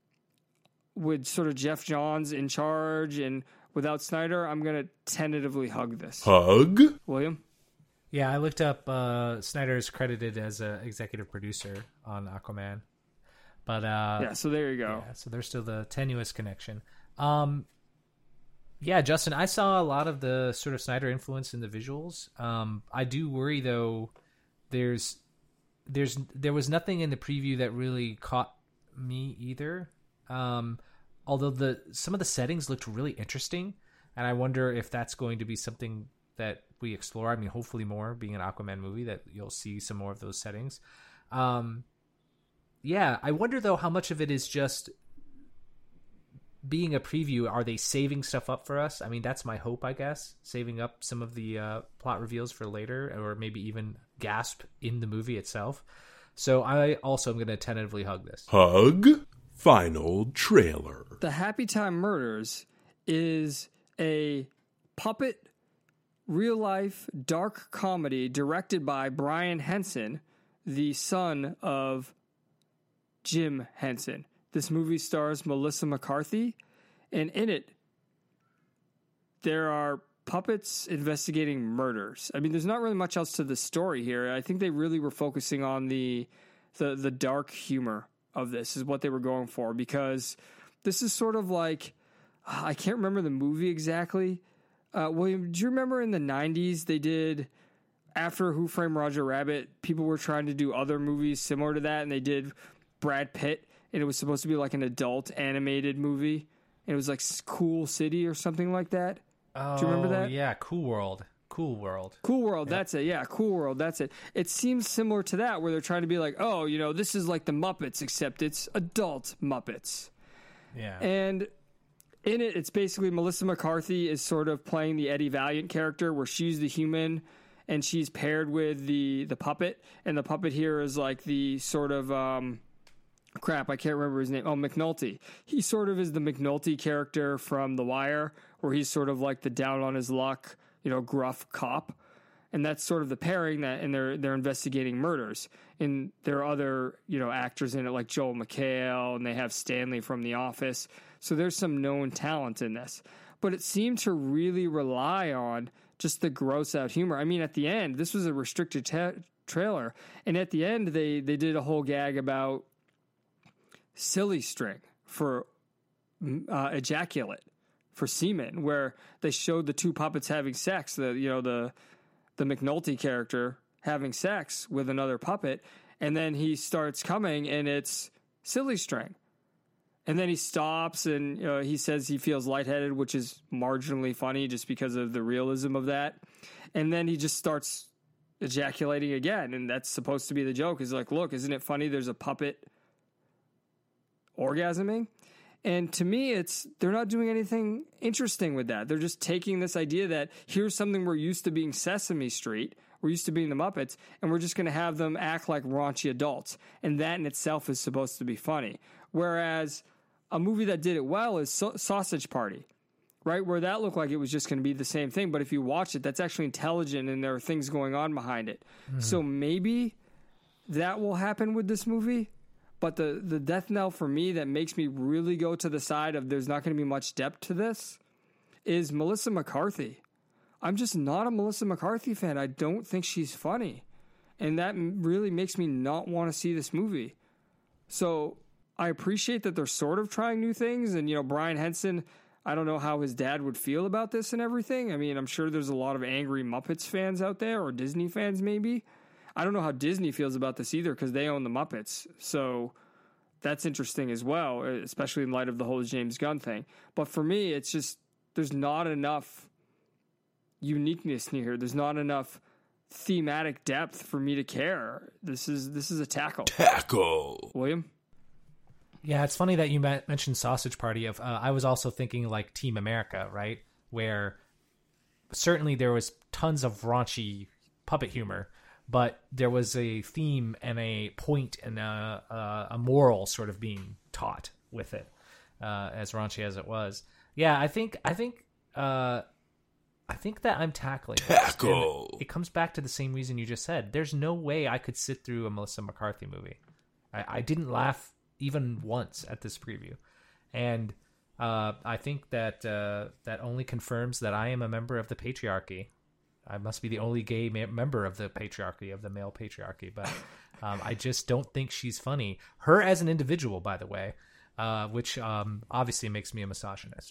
with sort of Jeff Johns in charge and without Snyder, I'm going to tentatively hug this. Hug? William? Yeah, I looked up uh, Snyder's credited as an executive producer on Aquaman. But uh, yeah, so there you go. Yeah, so there's still the tenuous connection. Um, yeah, Justin, I saw a lot of the sort of Snyder influence in the visuals. Um, I do worry, though, there's there's there was nothing in the preview that really caught me either. Um, although the some of the settings looked really interesting, and I wonder if that's going to be something that we explore. I mean, hopefully more, being an Aquaman movie, that you'll see some more of those settings. Um, yeah, I wonder, though, how much of it is just being a preview. Are they saving stuff up for us? I mean, that's my hope, I guess, saving up some of the uh, plot reveals for later, or maybe even gasp in the movie itself. So I also am going to tentatively hug this. Hug? Final trailer. The Happy Time Murders is a puppet, real-life, dark comedy directed by Brian Henson, the son of Jim Henson. This movie stars Melissa McCarthy, and in it, there are puppets investigating murders. I mean, there's not really much else to the story here. I think they really were focusing on the the, the dark humor of this is what they were going for, because this is sort of like, I can't remember the movie exactly. Uh, William, do you remember in the nineties they did, after Who Framed Roger Rabbit, people were trying to do other movies similar to that, and they did Brad Pitt, and it was supposed to be like an adult animated movie, and it was like Cool City or something like that. Oh, do you remember that? Yeah, Cool World. Cool World. Cool World, that's it. Yeah, Cool World, that's it. It seems similar to that, where they're trying to be like, oh, you know, this is like the Muppets, except it's adult Muppets. Yeah. And in it, it's basically Melissa McCarthy is sort of playing the Eddie Valiant character, where she's the human and she's paired with the, the puppet. And the puppet here is like the sort of, um, crap, I can't remember his name. Oh, McNulty. He sort of is the McNulty character from The Wire, where he's sort of like the down on his luck, you know, gruff cop. And that's sort of the pairing that, and they're they're investigating murders. And there are other, you know, actors in it like Joel McHale, and they have Stanley from The Office. So there's some known talent in this. But it seemed to really rely on just the gross out humor. I mean, at the end, this was a restricted ta- trailer. And at the end, they, they did a whole gag about silly string for uh, ejaculate, for semen, where they showed the two puppets having sex. The, you know, the... the McNulty character having sex with another puppet, and then he starts coming, and it's silly string. And then he stops, and uh, he says he feels lightheaded, which is marginally funny just because of the realism of that. And then he just starts ejaculating again, and that's supposed to be the joke. Is like, look, isn't it funny there's a puppet orgasming? And to me, it's they're not doing anything interesting with that. They're just taking this idea that here's something we're used to being Sesame Street, we're used to being the Muppets, and we're just going to have them act like raunchy adults. And that in itself is supposed to be funny. Whereas a movie that did it well is so- Sausage Party, right? Where that looked like it was just going to be the same thing. But if you watch it, that's actually intelligent, and there are things going on behind it. Mm-hmm. So maybe that will happen with this movie. But the, the death knell for me that makes me really go to the side of there's not going to be much depth to this is Melissa McCarthy. I'm just not a Melissa McCarthy fan. I don't think she's funny. And that really makes me not want to see this movie. So I appreciate that they're sort of trying new things. And, you know, Brian Henson, I don't know how his dad would feel about this and everything. I mean, I'm sure there's a lot of angry Muppets fans out there, or Disney fans maybe. I don't know how Disney feels about this either, because they own the Muppets. So that's interesting as well, especially in light of the whole James Gunn thing. But for me, it's just there's not enough uniqueness here. There's not enough thematic depth for me to care. This is this is a tackle. Tackle. William? Yeah, it's funny that you mentioned Sausage Party. Of uh, I was also thinking like Team America, right? Where certainly there was tons of raunchy puppet humor, but there was a theme and a point and a, a, a moral sort of being taught with it, uh, as raunchy as it was. Yeah, I think I think uh, I think that I'm tackling tackle. It comes back to the same reason you just said. There's no way I could sit through a Melissa McCarthy movie. I, I didn't laugh even once at this preview, and uh, I think that uh, that only confirms that I am a member of the patriarchy. I must be the only gay ma- member of the patriarchy, of the male patriarchy, but um, I just don't think she's funny. Her as an individual, by the way, uh, which um, obviously makes me a misogynist.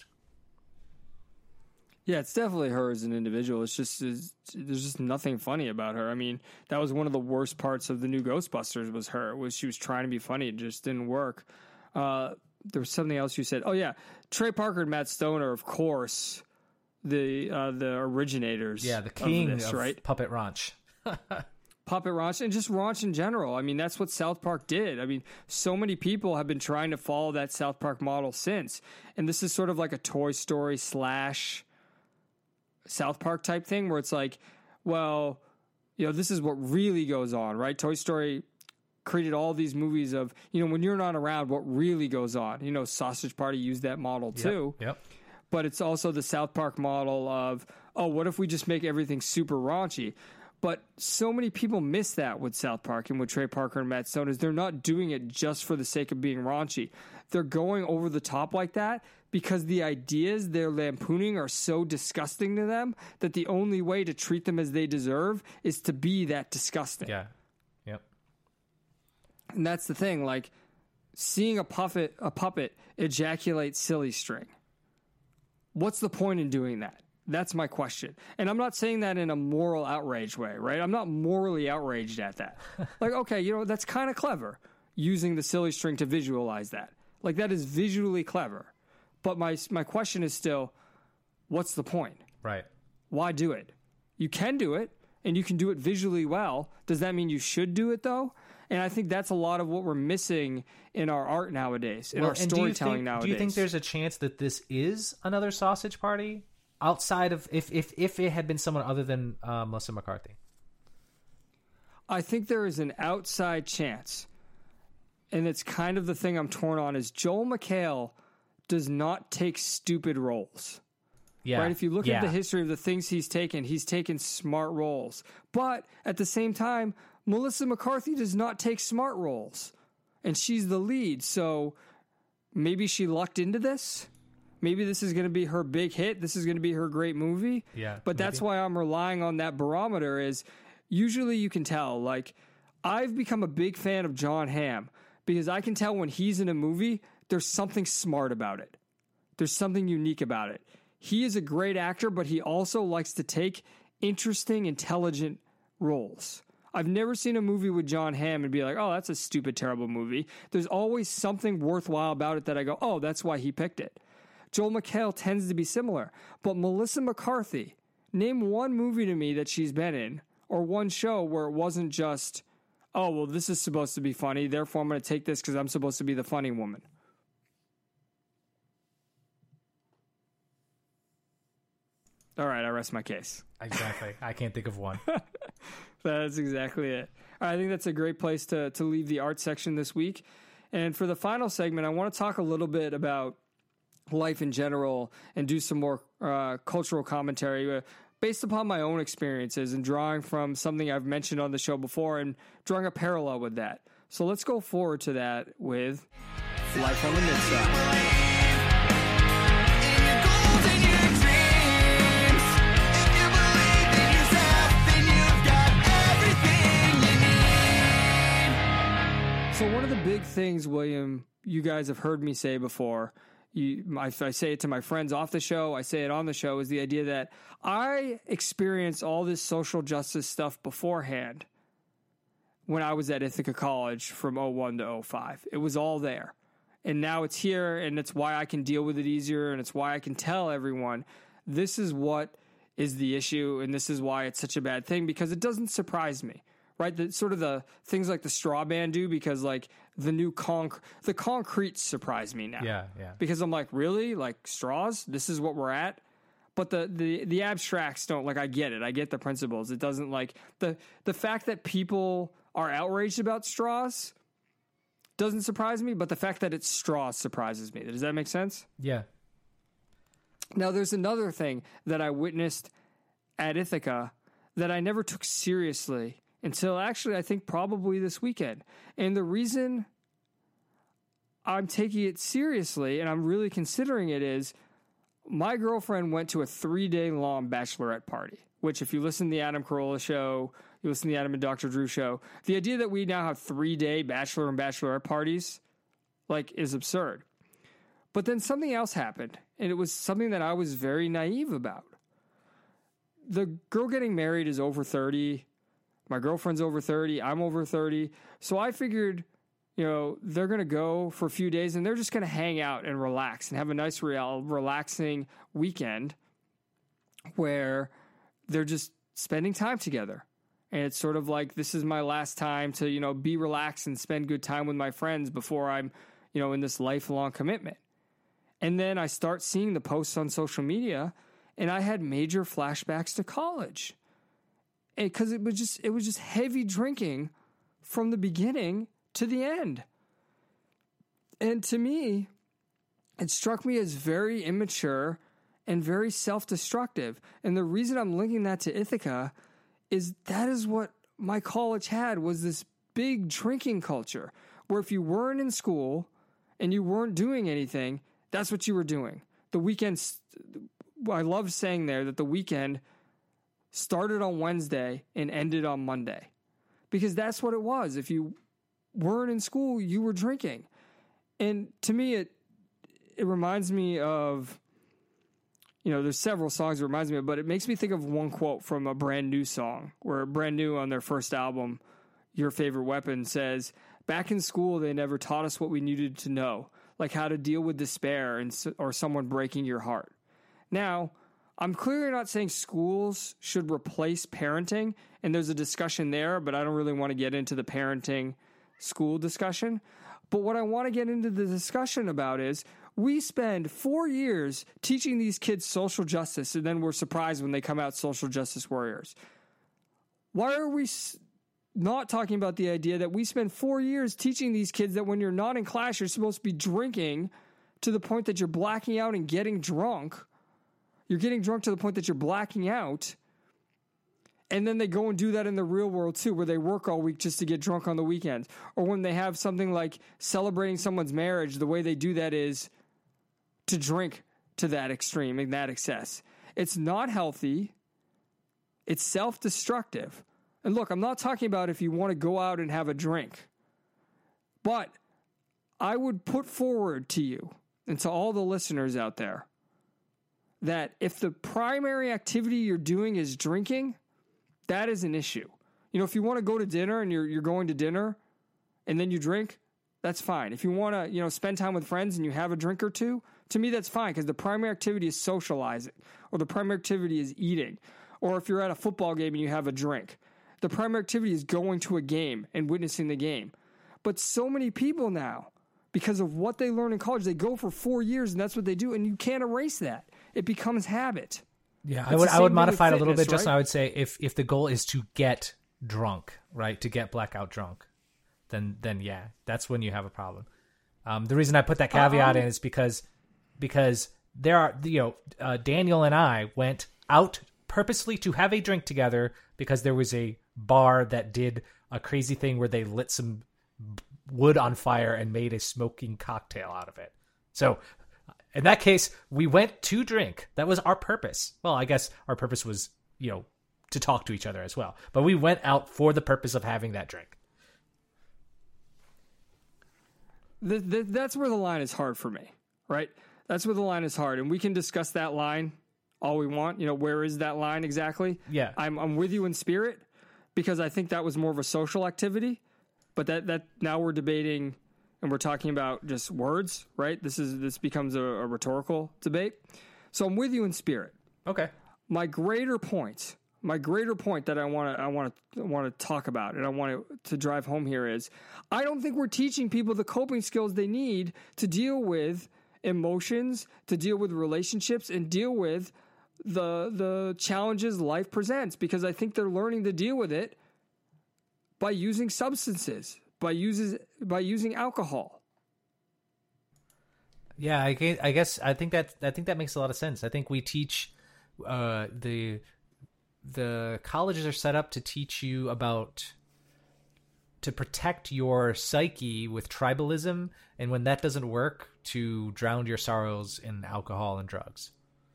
Yeah, it's definitely her as an individual. It's just it's, there's just nothing funny about her. I mean, that was one of the worst parts of the new Ghostbusters was her. Was she was trying to be funny, it just didn't work. Uh, there was something else you said. Oh yeah, Trey Parker and Matt Stone are, of course, the uh, the originators. Yeah, the king of, this, of right? puppet raunch. Puppet raunch and just raunch in general. I mean, that's what South Park did. I mean, so many people have been trying to follow that South Park model since, and this is sort of like a Toy Story slash South Park type thing where it's like, well, you know, this is what really goes on, right? Toy Story created all these movies of, you know, when you're not around, what really goes on. You know, Sausage Party used that model too. Yep. yep. But it's also the South Park model of, oh, what if we just make everything super raunchy? But so many people miss that with South Park and with Trey Parker and Matt Stone is they're not doing it just for the sake of being raunchy. They're going over the top like that because the ideas they're lampooning are so disgusting to them that the only way to treat them as they deserve is to be that disgusting. Yeah. Yep. And that's the thing, like seeing a puppet a puppet ejaculate silly string. What's the point in doing that? That's my question. And I'm not saying that in a moral outrage way, right? I'm not morally outraged at that. Like, okay, you know, that's kind of clever using the silly string to visualize that. Like, that is visually clever. But my my question is still, what's the point? Right. Why do it? You can do it, and you can do it visually well. Does that mean you should do it, though? And I think that's a lot of what we're missing in our art nowadays, in well, our storytelling think, nowadays. Do you think there's a chance that this is another Sausage Party? Outside of if if if it had been someone other than uh, Melissa McCarthy, I think there is an outside chance, and it's kind of the thing I'm torn on. Is Joel McHale does not take stupid roles. Yeah, right. If you look yeah. at the history of the things he's taken, he's taken smart roles. But at the same time, Melissa McCarthy does not take smart roles, and she's the lead. So maybe she lucked into this. Maybe this is going to be her big hit. This is going to be her great movie. Yeah, but that's maybe. why I'm relying on that barometer is usually you can tell. Like, I've become a big fan of Jon Hamm because I can tell when he's in a movie, there's something smart about it. There's something unique about it. He is a great actor, but he also likes to take interesting, intelligent roles. I've never seen a movie with Jon Hamm and be like, oh, that's a stupid, terrible movie. There's always something worthwhile about it that I go, oh, that's why he picked it. Joel McHale tends to be similar. But Melissa McCarthy, name one movie to me that she's been in, or one show where it wasn't just, oh, well, this is supposed to be funny, therefore I'm going to take this because I'm supposed to be the funny woman. All right, I rest my case. Exactly. I can't think of one. That's exactly it. I think that's a great place to, to leave the art section this week. And for the final segment, I want to talk a little bit about life in general and do some more uh, cultural commentary uh, based upon my own experiences and drawing from something I've mentioned on the show before and drawing a parallel with that. So let's go forward to that with Life on the Midside. So one of the big things, William, you guys have heard me say before, you, I, I say it to my friends off the show, I say it on the show, is the idea that I experienced all this social justice stuff beforehand when I was at Ithaca College from oh one to oh five. It was all there. And now it's here, and it's why I can deal with it easier, and it's why I can tell everyone this is what is the issue, and this is why it's such a bad thing, because it doesn't surprise me. Right, the sort of the things like the straw band do, because like the new conc the concrete surprise me now. Yeah, yeah. Because I'm like, really, like straws? This is what we're at. But the the the abstracts don't, like, I get it. I get the principles. It doesn't, like, the the fact that people are outraged about straws doesn't surprise me. But the fact that it's straws surprises me. Does that make sense? Yeah. Now, there's another thing that I witnessed at Ithaca that I never took seriously until actually I think probably this weekend. And the reason I'm taking it seriously and I'm really considering it is my girlfriend went to a three-day long bachelorette party, which if you listen to the Adam Carolla show, you listen to the Adam and Doctor Drew show, the idea that we now have three-day bachelor and bachelorette parties, like, is absurd. But then something else happened, and it was something that I was very naive about. The girl getting married is over thirty. My girlfriend's over thirty. I'm over thirty. So I figured, you know, they're going to go for a few days, and they're just going to hang out and relax and have a nice, real, relaxing weekend where they're just spending time together. And it's sort of like, this is my last time to, you know, be relaxed and spend good time with my friends before I'm, you know, in this lifelong commitment. And then I start seeing the posts on social media, and I had major flashbacks to college. Because it was just it was just heavy drinking from the beginning to the end. And to me, it struck me as very immature and very self-destructive. And the reason I'm linking that to Ithaca is that is what my college had, was this big drinking culture, where if you weren't in school and you weren't doing anything, that's what you were doing. The weekend, I love saying there that the weekend started on Wednesday and ended on Monday, because that's what it was. If you weren't in school, you were drinking. And to me, it it reminds me of, you know, there's several songs it reminds me of, but it makes me think of one quote from a Brand New song, where Brand New on their first album, Your Favorite Weapon, says, "Back in school, they never taught us what we needed to know, like how to deal with despair and or someone breaking your heart." Now, I'm clearly not saying schools should replace parenting, and there's a discussion there, but I don't really want to get into the parenting school discussion. But what I want to get into the discussion about is, we spend four years teaching these kids social justice, and then we're surprised when they come out social justice warriors. Why are we not talking about the idea that we spend four years teaching these kids that when you're not in class, you're supposed to be drinking to the point that you're blacking out and getting drunk? You're getting drunk to the point that you're blacking out. And then they go and do that in the real world too, where they work all week just to get drunk on the weekends. Or when they have something like celebrating someone's marriage, the way they do that is to drink to that extreme and that excess. It's not healthy. It's self-destructive. And look, I'm not talking about if you want to go out and have a drink. But I would put forward to you and to all the listeners out there that if the primary activity you're doing is drinking, that is an issue. You know, if you want to go to dinner and you're you're going to dinner and then you drink, that's fine. If you want to, you know, spend time with friends and you have a drink or two, to me that's fine, because the primary activity is socializing, or the primary activity is eating. Or if you're at a football game and you have a drink, the primary activity is going to a game and witnessing the game. But so many people now, because of what they learn in college, they go for four years and that's what they do, and you can't erase that. It becomes habit. Yeah, It's I would the I would same thing with modify it a little fitness, bit, Justin. right? I would say if if the goal is to get drunk, right, to get blackout drunk, then then yeah, that's when you have a problem. Um, the reason I put that caveat Um, in is because because there are, you know, uh, Daniel and I went out purposely to have a drink together because there was a bar that did a crazy thing where they lit some wood on fire and made a smoking cocktail out of it. So in that case, we went to drink. That was our purpose. Well, I guess our purpose was, you know, to talk to each other as well. But we went out for the purpose of having that drink. Th- th- that's where the line is hard for me, right? That's where the line is hard. And we can discuss that line all we want. You know, where is that line exactly? Yeah. I'm I'm with you in spirit, because I think that was more of a social activity. But that, that now we're debating and we're talking about just words, right? This is this becomes a, a rhetorical debate. So I'm with you in spirit. Okay. My greater point, my greater point that I want to I want to want to talk about and I want to, to drive home here is, I don't think we're teaching people the coping skills they need to deal with emotions, to deal with relationships, and deal with the the challenges life presents, because I think they're learning to deal with it by using substances, by uses by using alcohol. Yeah, I, gue- I guess I think that I think that makes a lot of sense. I think we teach uh, the the colleges are set up to teach you about to protect your psyche with tribalism, and when that doesn't work, to drown your sorrows in alcohol and drugs.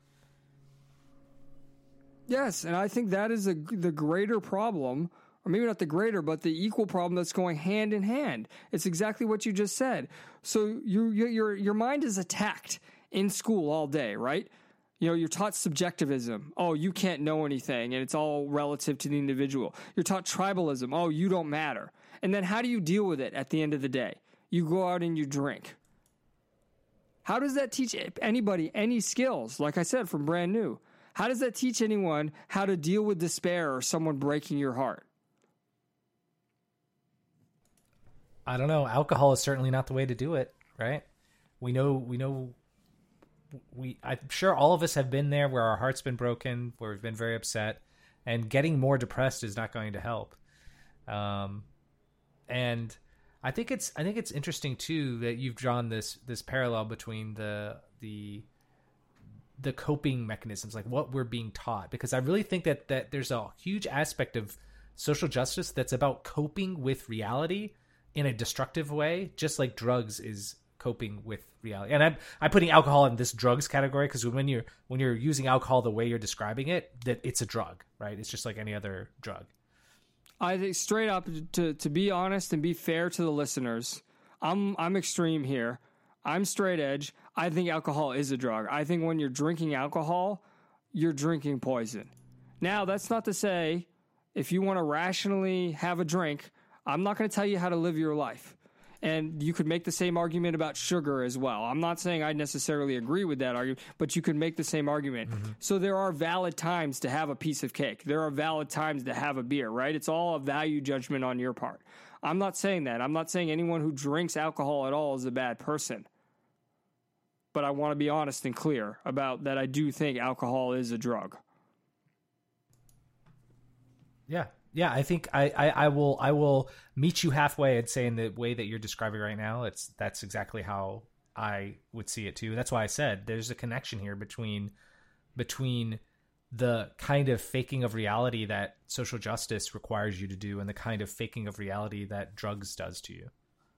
Yes, and I think that is a, the greater problem, or maybe not the greater, but the equal problem that's going hand in hand. It's exactly what you just said. So you, you, your your mind is attacked in school all day, right? You know, you're taught subjectivism. Oh, you can't know anything, and it's all relative to the individual. You're taught tribalism. Oh, you don't matter. And then how do you deal with it at the end of the day? You go out and you drink. How does that teach anybody any skills? Like I said, from brand new. How does that teach anyone how to deal with despair or someone breaking your heart? I don't know. Alcohol is certainly not the way to do it, right? We know, we know, we, I'm sure all of us have been there where our heart's been broken, where we've been very upset, and getting more depressed is not going to help. Um, and I think it's, I think it's interesting too that you've drawn this, this parallel between the, the, the coping mechanisms, like what we're being taught, because I really think that, that there's a huge aspect of social justice that's about coping with reality in a destructive way, just like drugs is coping with reality. And I'm I'm putting alcohol in this drugs category because when you're when you're using alcohol the way you're describing it, that it's a drug, right? It's just like any other drug. I think straight up, to to be honest and be fair to the listeners, I'm I'm extreme here. I'm straight edge. I think alcohol is a drug. I think when you're drinking alcohol, you're drinking poison. Now, that's not to say if you want to rationally have a drink, I'm not going to tell you how to live your life. And you could make the same argument about sugar as well. I'm not saying I necessarily agree with that argument, but you could make the same argument. Mm-hmm. So there are valid times to have a piece of cake. There are valid times to have a beer, right? It's all a value judgment on your part. I'm not saying that. I'm not saying anyone who drinks alcohol at all is a bad person. But I want to be honest and clear about that. I do think alcohol is a drug. Yeah. Yeah, I think I, I, I will I will meet you halfway and say in the way that you're describing right now, it's that's exactly how I would see it too. That's why I said there's a connection here between between the kind of faking of reality that social justice requires you to do and the kind of faking of reality that drugs does to you.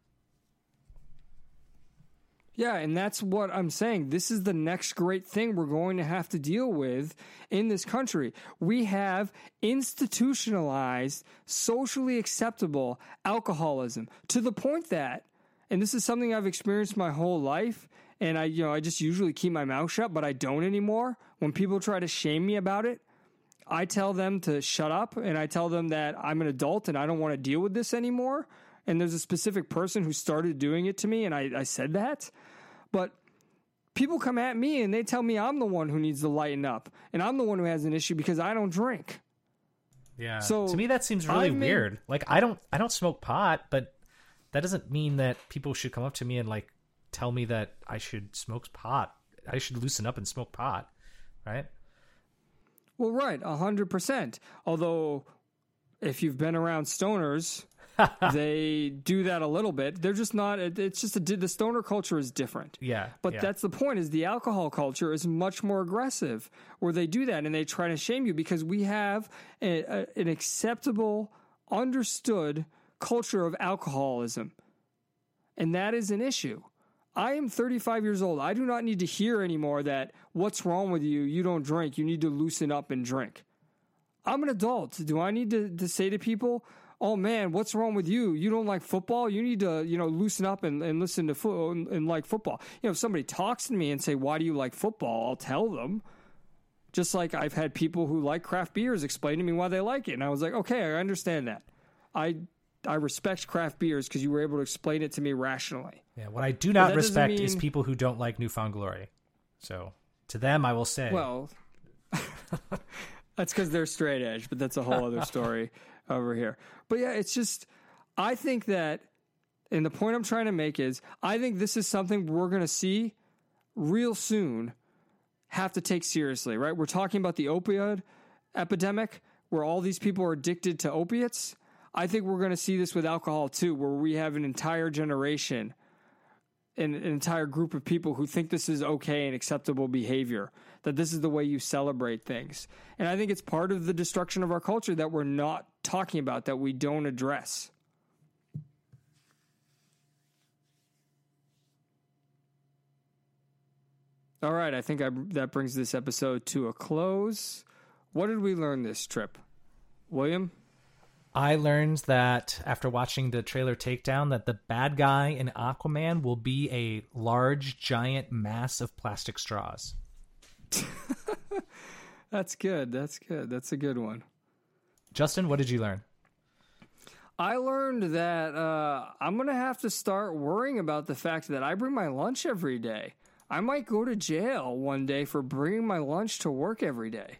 Yeah, and that's what I'm saying. This is the next great thing we're going to have to deal with in this country. We have institutionalized, socially acceptable alcoholism to the point that, and this is something I've experienced my whole life, and I, you know, I just usually keep my mouth shut, but I don't anymore. When people try to shame me about it, I tell them to shut up, and I tell them that I'm an adult and I don't want to deal with this anymore. And there's a specific person who started doing it to me, and I, I said that. But people come at me, and they tell me I'm the one who needs to lighten up, and I'm the one who has an issue because I don't drink. Yeah. So to me, that seems really I've made- weird. Like, I don't, I don't smoke pot, but that doesn't mean that people should come up to me and like tell me that I should smoke pot. I should loosen up and smoke pot, right? Well, right, a hundred percent. Although, if you've been around stoners, they do that a little bit. They're just not. It's just a, the stoner culture is different. Yeah, but yeah. that's the point. Is the alcohol culture is much more aggressive, where they do that and they try to shame you because we have a, a, an acceptable, understood culture of alcoholism, and that is an issue. I am thirty-five years old. I do not need to hear anymore that what's wrong with you? You don't drink. You need to loosen up and drink. I'm an adult. Do I need to, to say to people, oh man, what's wrong with you? You don't like football? You need to, you know, loosen up and, and listen to football and, and like football. You know, if somebody talks to me and say, why do you like football? I'll tell them. Just like I've had people who like craft beers explain to me why they like it. And I was like, okay, I understand that. I I respect craft beers because you were able to explain it to me rationally. Yeah, what I do not that respect doesn't is mean- people who don't like Newfound Glory. So to them, I will say, Well, that's because they're straight edge, but that's a whole other story over here. But yeah, it's just, I think that, and the point I'm trying to make is, I think this is something we're going to see real soon have to take seriously, right? We're talking about the opioid epidemic where all these people are addicted to opiates. I think we're going to see this with alcohol too, where we have an entire generation an, an entire group of people who think this is okay and acceptable behavior, that this is the way you celebrate things. And I think it's part of the destruction of our culture that we're not talking about, that we don't address. All right, I think I, that brings this episode to a close. What did we learn this trip? William? I learned that after watching the trailer Takedown that the bad guy in Aquaman will be a large, giant mass of plastic straws. That's good. That's good. That's a good one. Justin, what did you learn? I learned that uh, I'm going to have to start worrying about the fact that I bring my lunch every day. I might go to jail one day for bringing my lunch to work every day.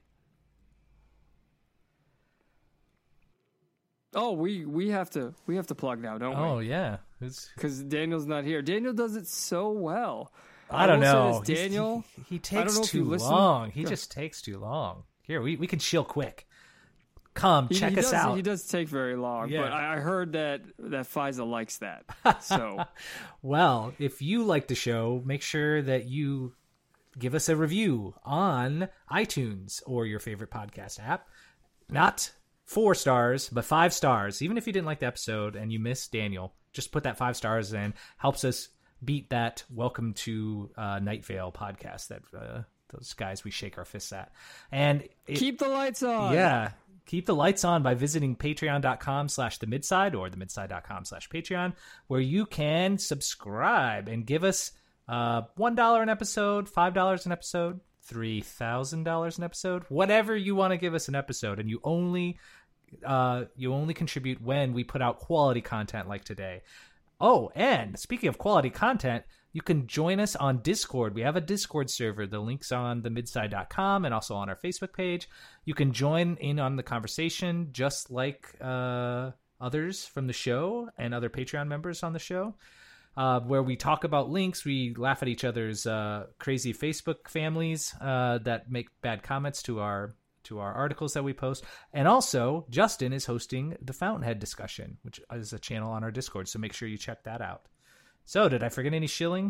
Oh, we, we have to we have to plug now, don't Oh, we? yeah. Because Daniel's not here. Daniel does it so well. I don't will say know. this, Daniel, He, he I takes don't know if too you listen- long. He Go. just takes too long. Here, we, we can chill quick. Come, He, check he us does, out. He does take very long, Yeah. but I, I heard that that Faiza likes that. So Well, if you like the show, make sure that you give us a review on iTunes or your favorite podcast app. Not four stars, but five stars. Even if you didn't like the episode and you missed Daniel, just put that five stars in. Helps us beat that Welcome to uh, Night Vale podcast that uh, those guys we shake our fists at. And it, keep the lights on. yeah. Keep the lights on by visiting patreon.com slash the midside or the midside.com slash Patreon, where you can subscribe and give us uh, one dollar an episode, five dollars an episode, three thousand dollars an episode, whatever you want to give us an episode. And you only, uh, you only contribute when we put out quality content like today. Oh, and speaking of quality content, you can join us on Discord. We have a Discord server. The link's on the midside dot com and also on our Facebook page. You can join in on the conversation just like uh, others from the show and other Patreon members on the show, uh, where we talk about links. We laugh at each other's uh, crazy Facebook families uh, that make bad comments to our to our articles that we post. And also, Justin is hosting the Fountainhead discussion, which is a channel on our Discord. So make sure you check that out. So, did I forget any shilling?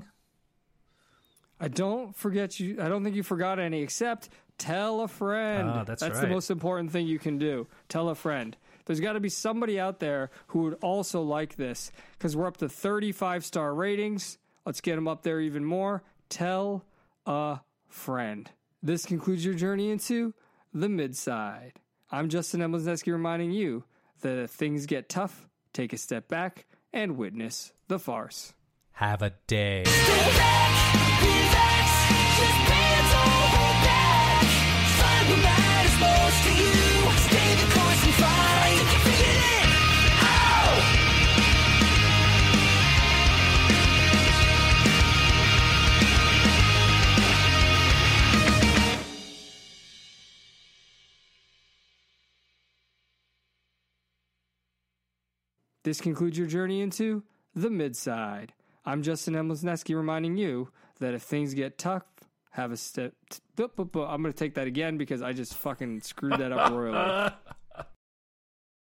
I don't forget you. I don't think you forgot any, except tell a friend. Oh, that's that's right. the most important thing you can do. Tell a friend. There's got to be somebody out there who would also like this, because we're up to thirty-five star ratings. Let's get them up there even more. Tell a friend. This concludes your journey into the Midside. I'm Justin Emlesneski reminding you that if things get tough, take a step back and witness the farce. Have a day. Stay back, relax, just pants all hold back. Find what matters most to you. Stay the course and fight. You can feel it. Oh! This concludes your journey into the Midside. I'm Justin Emlesneski reminding you that if things get tough, have a step. T- I'm going to take that again because I just fucking screwed that up royally.